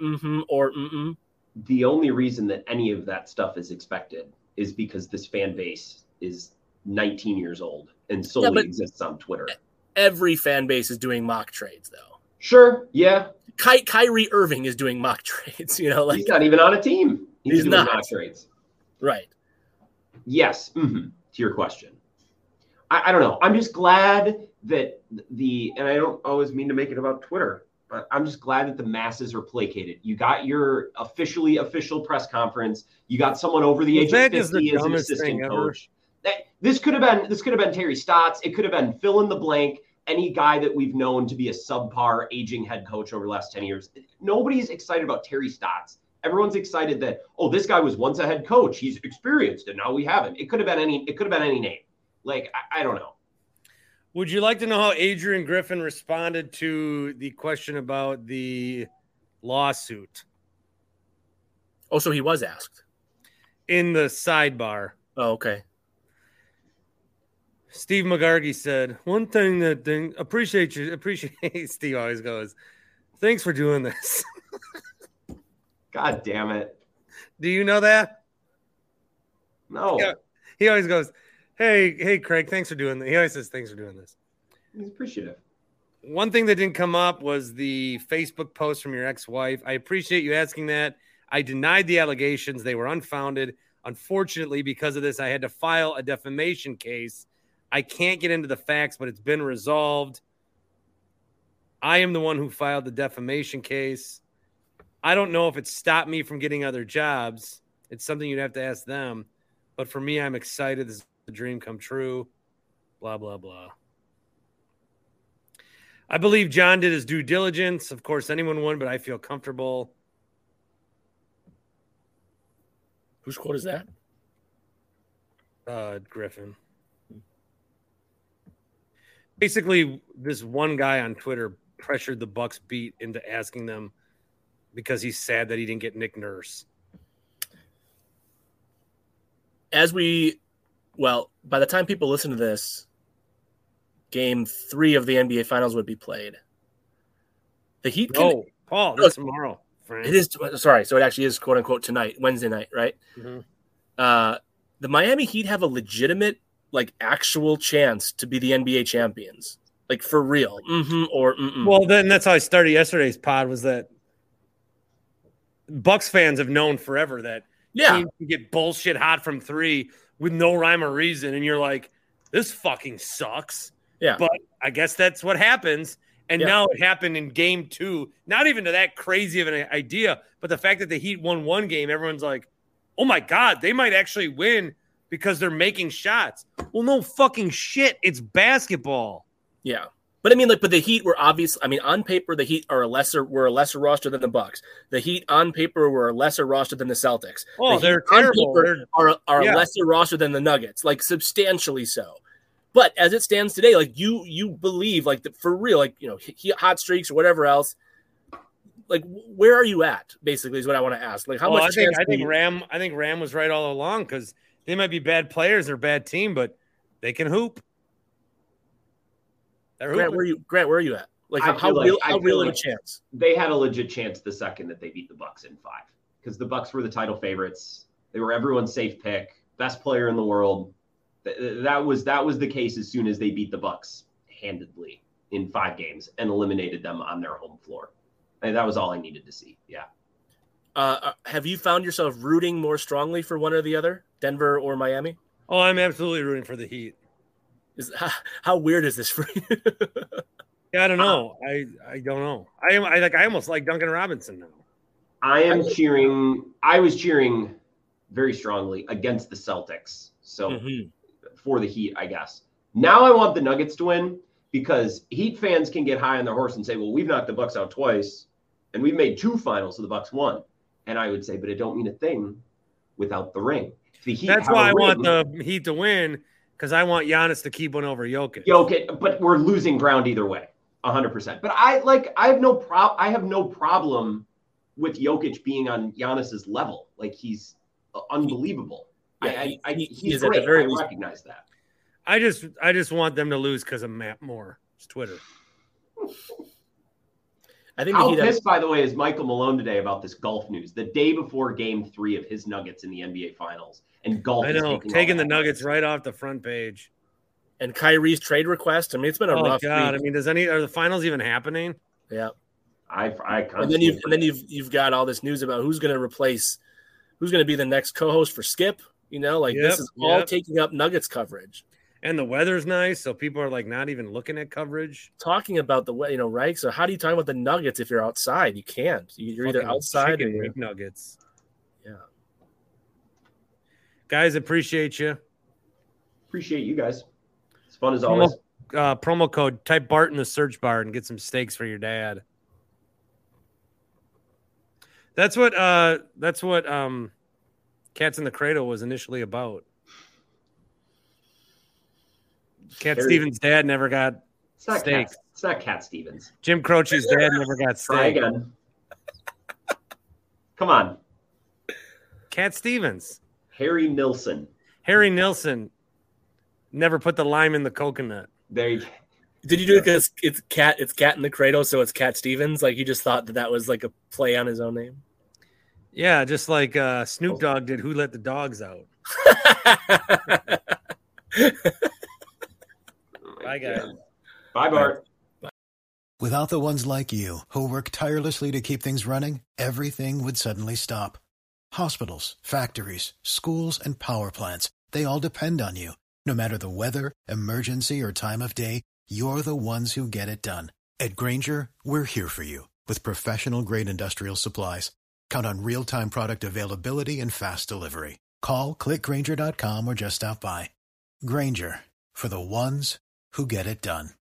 The only reason that any of that stuff is expected is because this fan base is 19 years old and solely exists on Twitter. Every fan base is doing mock trades, though. Sure, yeah. Kyrie Irving is doing mock trades. Like he's not even on a team. He's doing not mock trades. Right. Yes. To your question, I don't know. I'm just glad that and I don't always mean to make it about Twitter, but I'm just glad that the masses are placated. You got your official press conference. You got someone over the age of 50 as an assistant coach. This could have been Terry Stotts. It could have been fill in the blank. Any guy that we've known to be a subpar aging head coach over the last 10 years. Nobody's excited about Terry Stotts. Everyone's excited that, this guy was once a head coach. He's experienced, and now we have him. It could have been any name. Like, I don't know. Would you like to know how Adrian Griffin responded to the question about the lawsuit? Oh, so he was asked in the sidebar. Oh, okay. Steve McGargy said, one thing appreciate Steve always goes, thanks for doing this. God damn it. Do you know that? No. He always goes, hey, Craig, thanks for doing this. He always says, thanks for doing this. He's appreciative. One thing that didn't come up was the Facebook post from your ex-wife. I appreciate you asking that. I denied the allegations. They were unfounded. Unfortunately, because of this, I had to file a defamation case. I can't get into the facts, but it's been resolved. I am the one who filed the defamation case. I don't know if it stopped me from getting other jobs. It's something you'd have to ask them. But for me, I'm excited. This is a dream come true. Blah, blah, blah. I believe John did his due diligence. Of course, anyone would, but I feel comfortable. Whose quote is that? Griffin. Basically, this one guy on Twitter pressured the Bucks beat into asking them because he's sad that he didn't get Nick Nurse. By the time people listen to this, Game 3 of the NBA Finals would be played. The Heat. Paul, that's tomorrow. Frank. It is. Sorry, so it actually is quote unquote tonight, Wednesday night, right? Mm-hmm. The Miami Heat have a legitimate, actual chance to be the NBA champions, for real. Well, then that's how I started yesterday's pod. Was that Bucks fans have known forever that teams can get bullshit hot from three with no rhyme or reason, and you're like, this fucking sucks. Yeah, but I guess that's what happens. And now it happened in game 2. Not even to that crazy of an idea, but the fact that the Heat won one game, everyone's like, oh my God, they might actually win because they're making shots. Well, no fucking shit. It's basketball. Yeah. But I mean, but the Heat were obvious. I mean, on paper, the Heat were a lesser roster than the Bucks. The Heat on paper were a lesser roster than the Celtics. Oh, they're terrible. Are a lesser roster than the Nuggets, substantially so. But as it stands today, you believe, for real, hot streaks or whatever else, where are you at? Basically, is what I want to ask. How much? I think Ram was right all along because they might be bad players or bad team, but they can hoop. Grant, where are you at? How real of a chance? They had a legit chance the second that they beat the Bucks in 5 because the Bucks were the title favorites. They were everyone's safe pick, best player in the world. That was the case as soon as they beat the Bucks handedly in 5 games and eliminated them on their home floor. And that was all I needed to see. Yeah. have you found yourself rooting more strongly for one or the other, Denver or Miami? Oh, I'm absolutely rooting for the Heat. How weird is this for you? Yeah, I don't know. I don't know. I almost like Duncan Robinson now. I was cheering very strongly against the Celtics. So for the Heat, I guess. Now I want the Nuggets to win because Heat fans can get high on their horse and say, well, we've knocked the Bucks out twice and we've made 2 finals, so the Bucks won. And I would say, but it don't mean a thing without the ring. The Heat That's why I want the Heat to win, because I want Giannis to keep one over Jokic. But we're losing ground either way, 100%. But I have no problem with Jokic being on Giannis's level. Like, he's unbelievable. Yeah, he's great. At the very least. I recognize that. I just want them to lose because of Matt Moore. It's Twitter. I think how pissed, by the way, is Michael Malone today about this golf news the day before Game 3 of his Nuggets in the NBA Finals, and golf. I know, taking the Nuggets right off the front page, and Kyrie's trade request. I mean, it's been a rough God. week. I mean, are the finals even happening? Yeah, and then you've got all this news about who's going to be the next co-host for Skip. You know, like this is all taking up Nuggets coverage. And the weather's nice, so people are like not even looking at coverage. Talking about the weather, right? So how do you talk about the Nuggets if you're outside? You can't. You're either outside or you're Nuggets. Yeah. Guys, appreciate you. Appreciate you guys. It's fun as always. Promo code, type Bart in the search bar and get some steaks for your dad. That's what Cats in the Cradle was initially about. Cat Stevens' dad never got steaks. It's not Cat Stevens. Jim Croce's dad never got steak. Try again. Come on. Cat Stevens. Harry Nilsson. Harry Nilsson never put the lime in the coconut. There you go. Did you do it because it's Cat in the Cradle, so it's Cat Stevens? Like you just thought that was like a play on his own name? Yeah, just like Snoop Dogg did Who Let the Dogs Out. Bye, guys. Bye, Bart. Bye. Without the ones like you, who work tirelessly to keep things running, everything would suddenly stop. Hospitals, factories, schools, and power plants, they all depend on you. No matter the weather, emergency, or time of day, you're the ones who get it done. At Grainger, we're here for you with professional-grade industrial supplies. Count on real-time product availability and fast delivery. Call, click Grainger.com, or just stop by. Grainger, for the ones who get it done.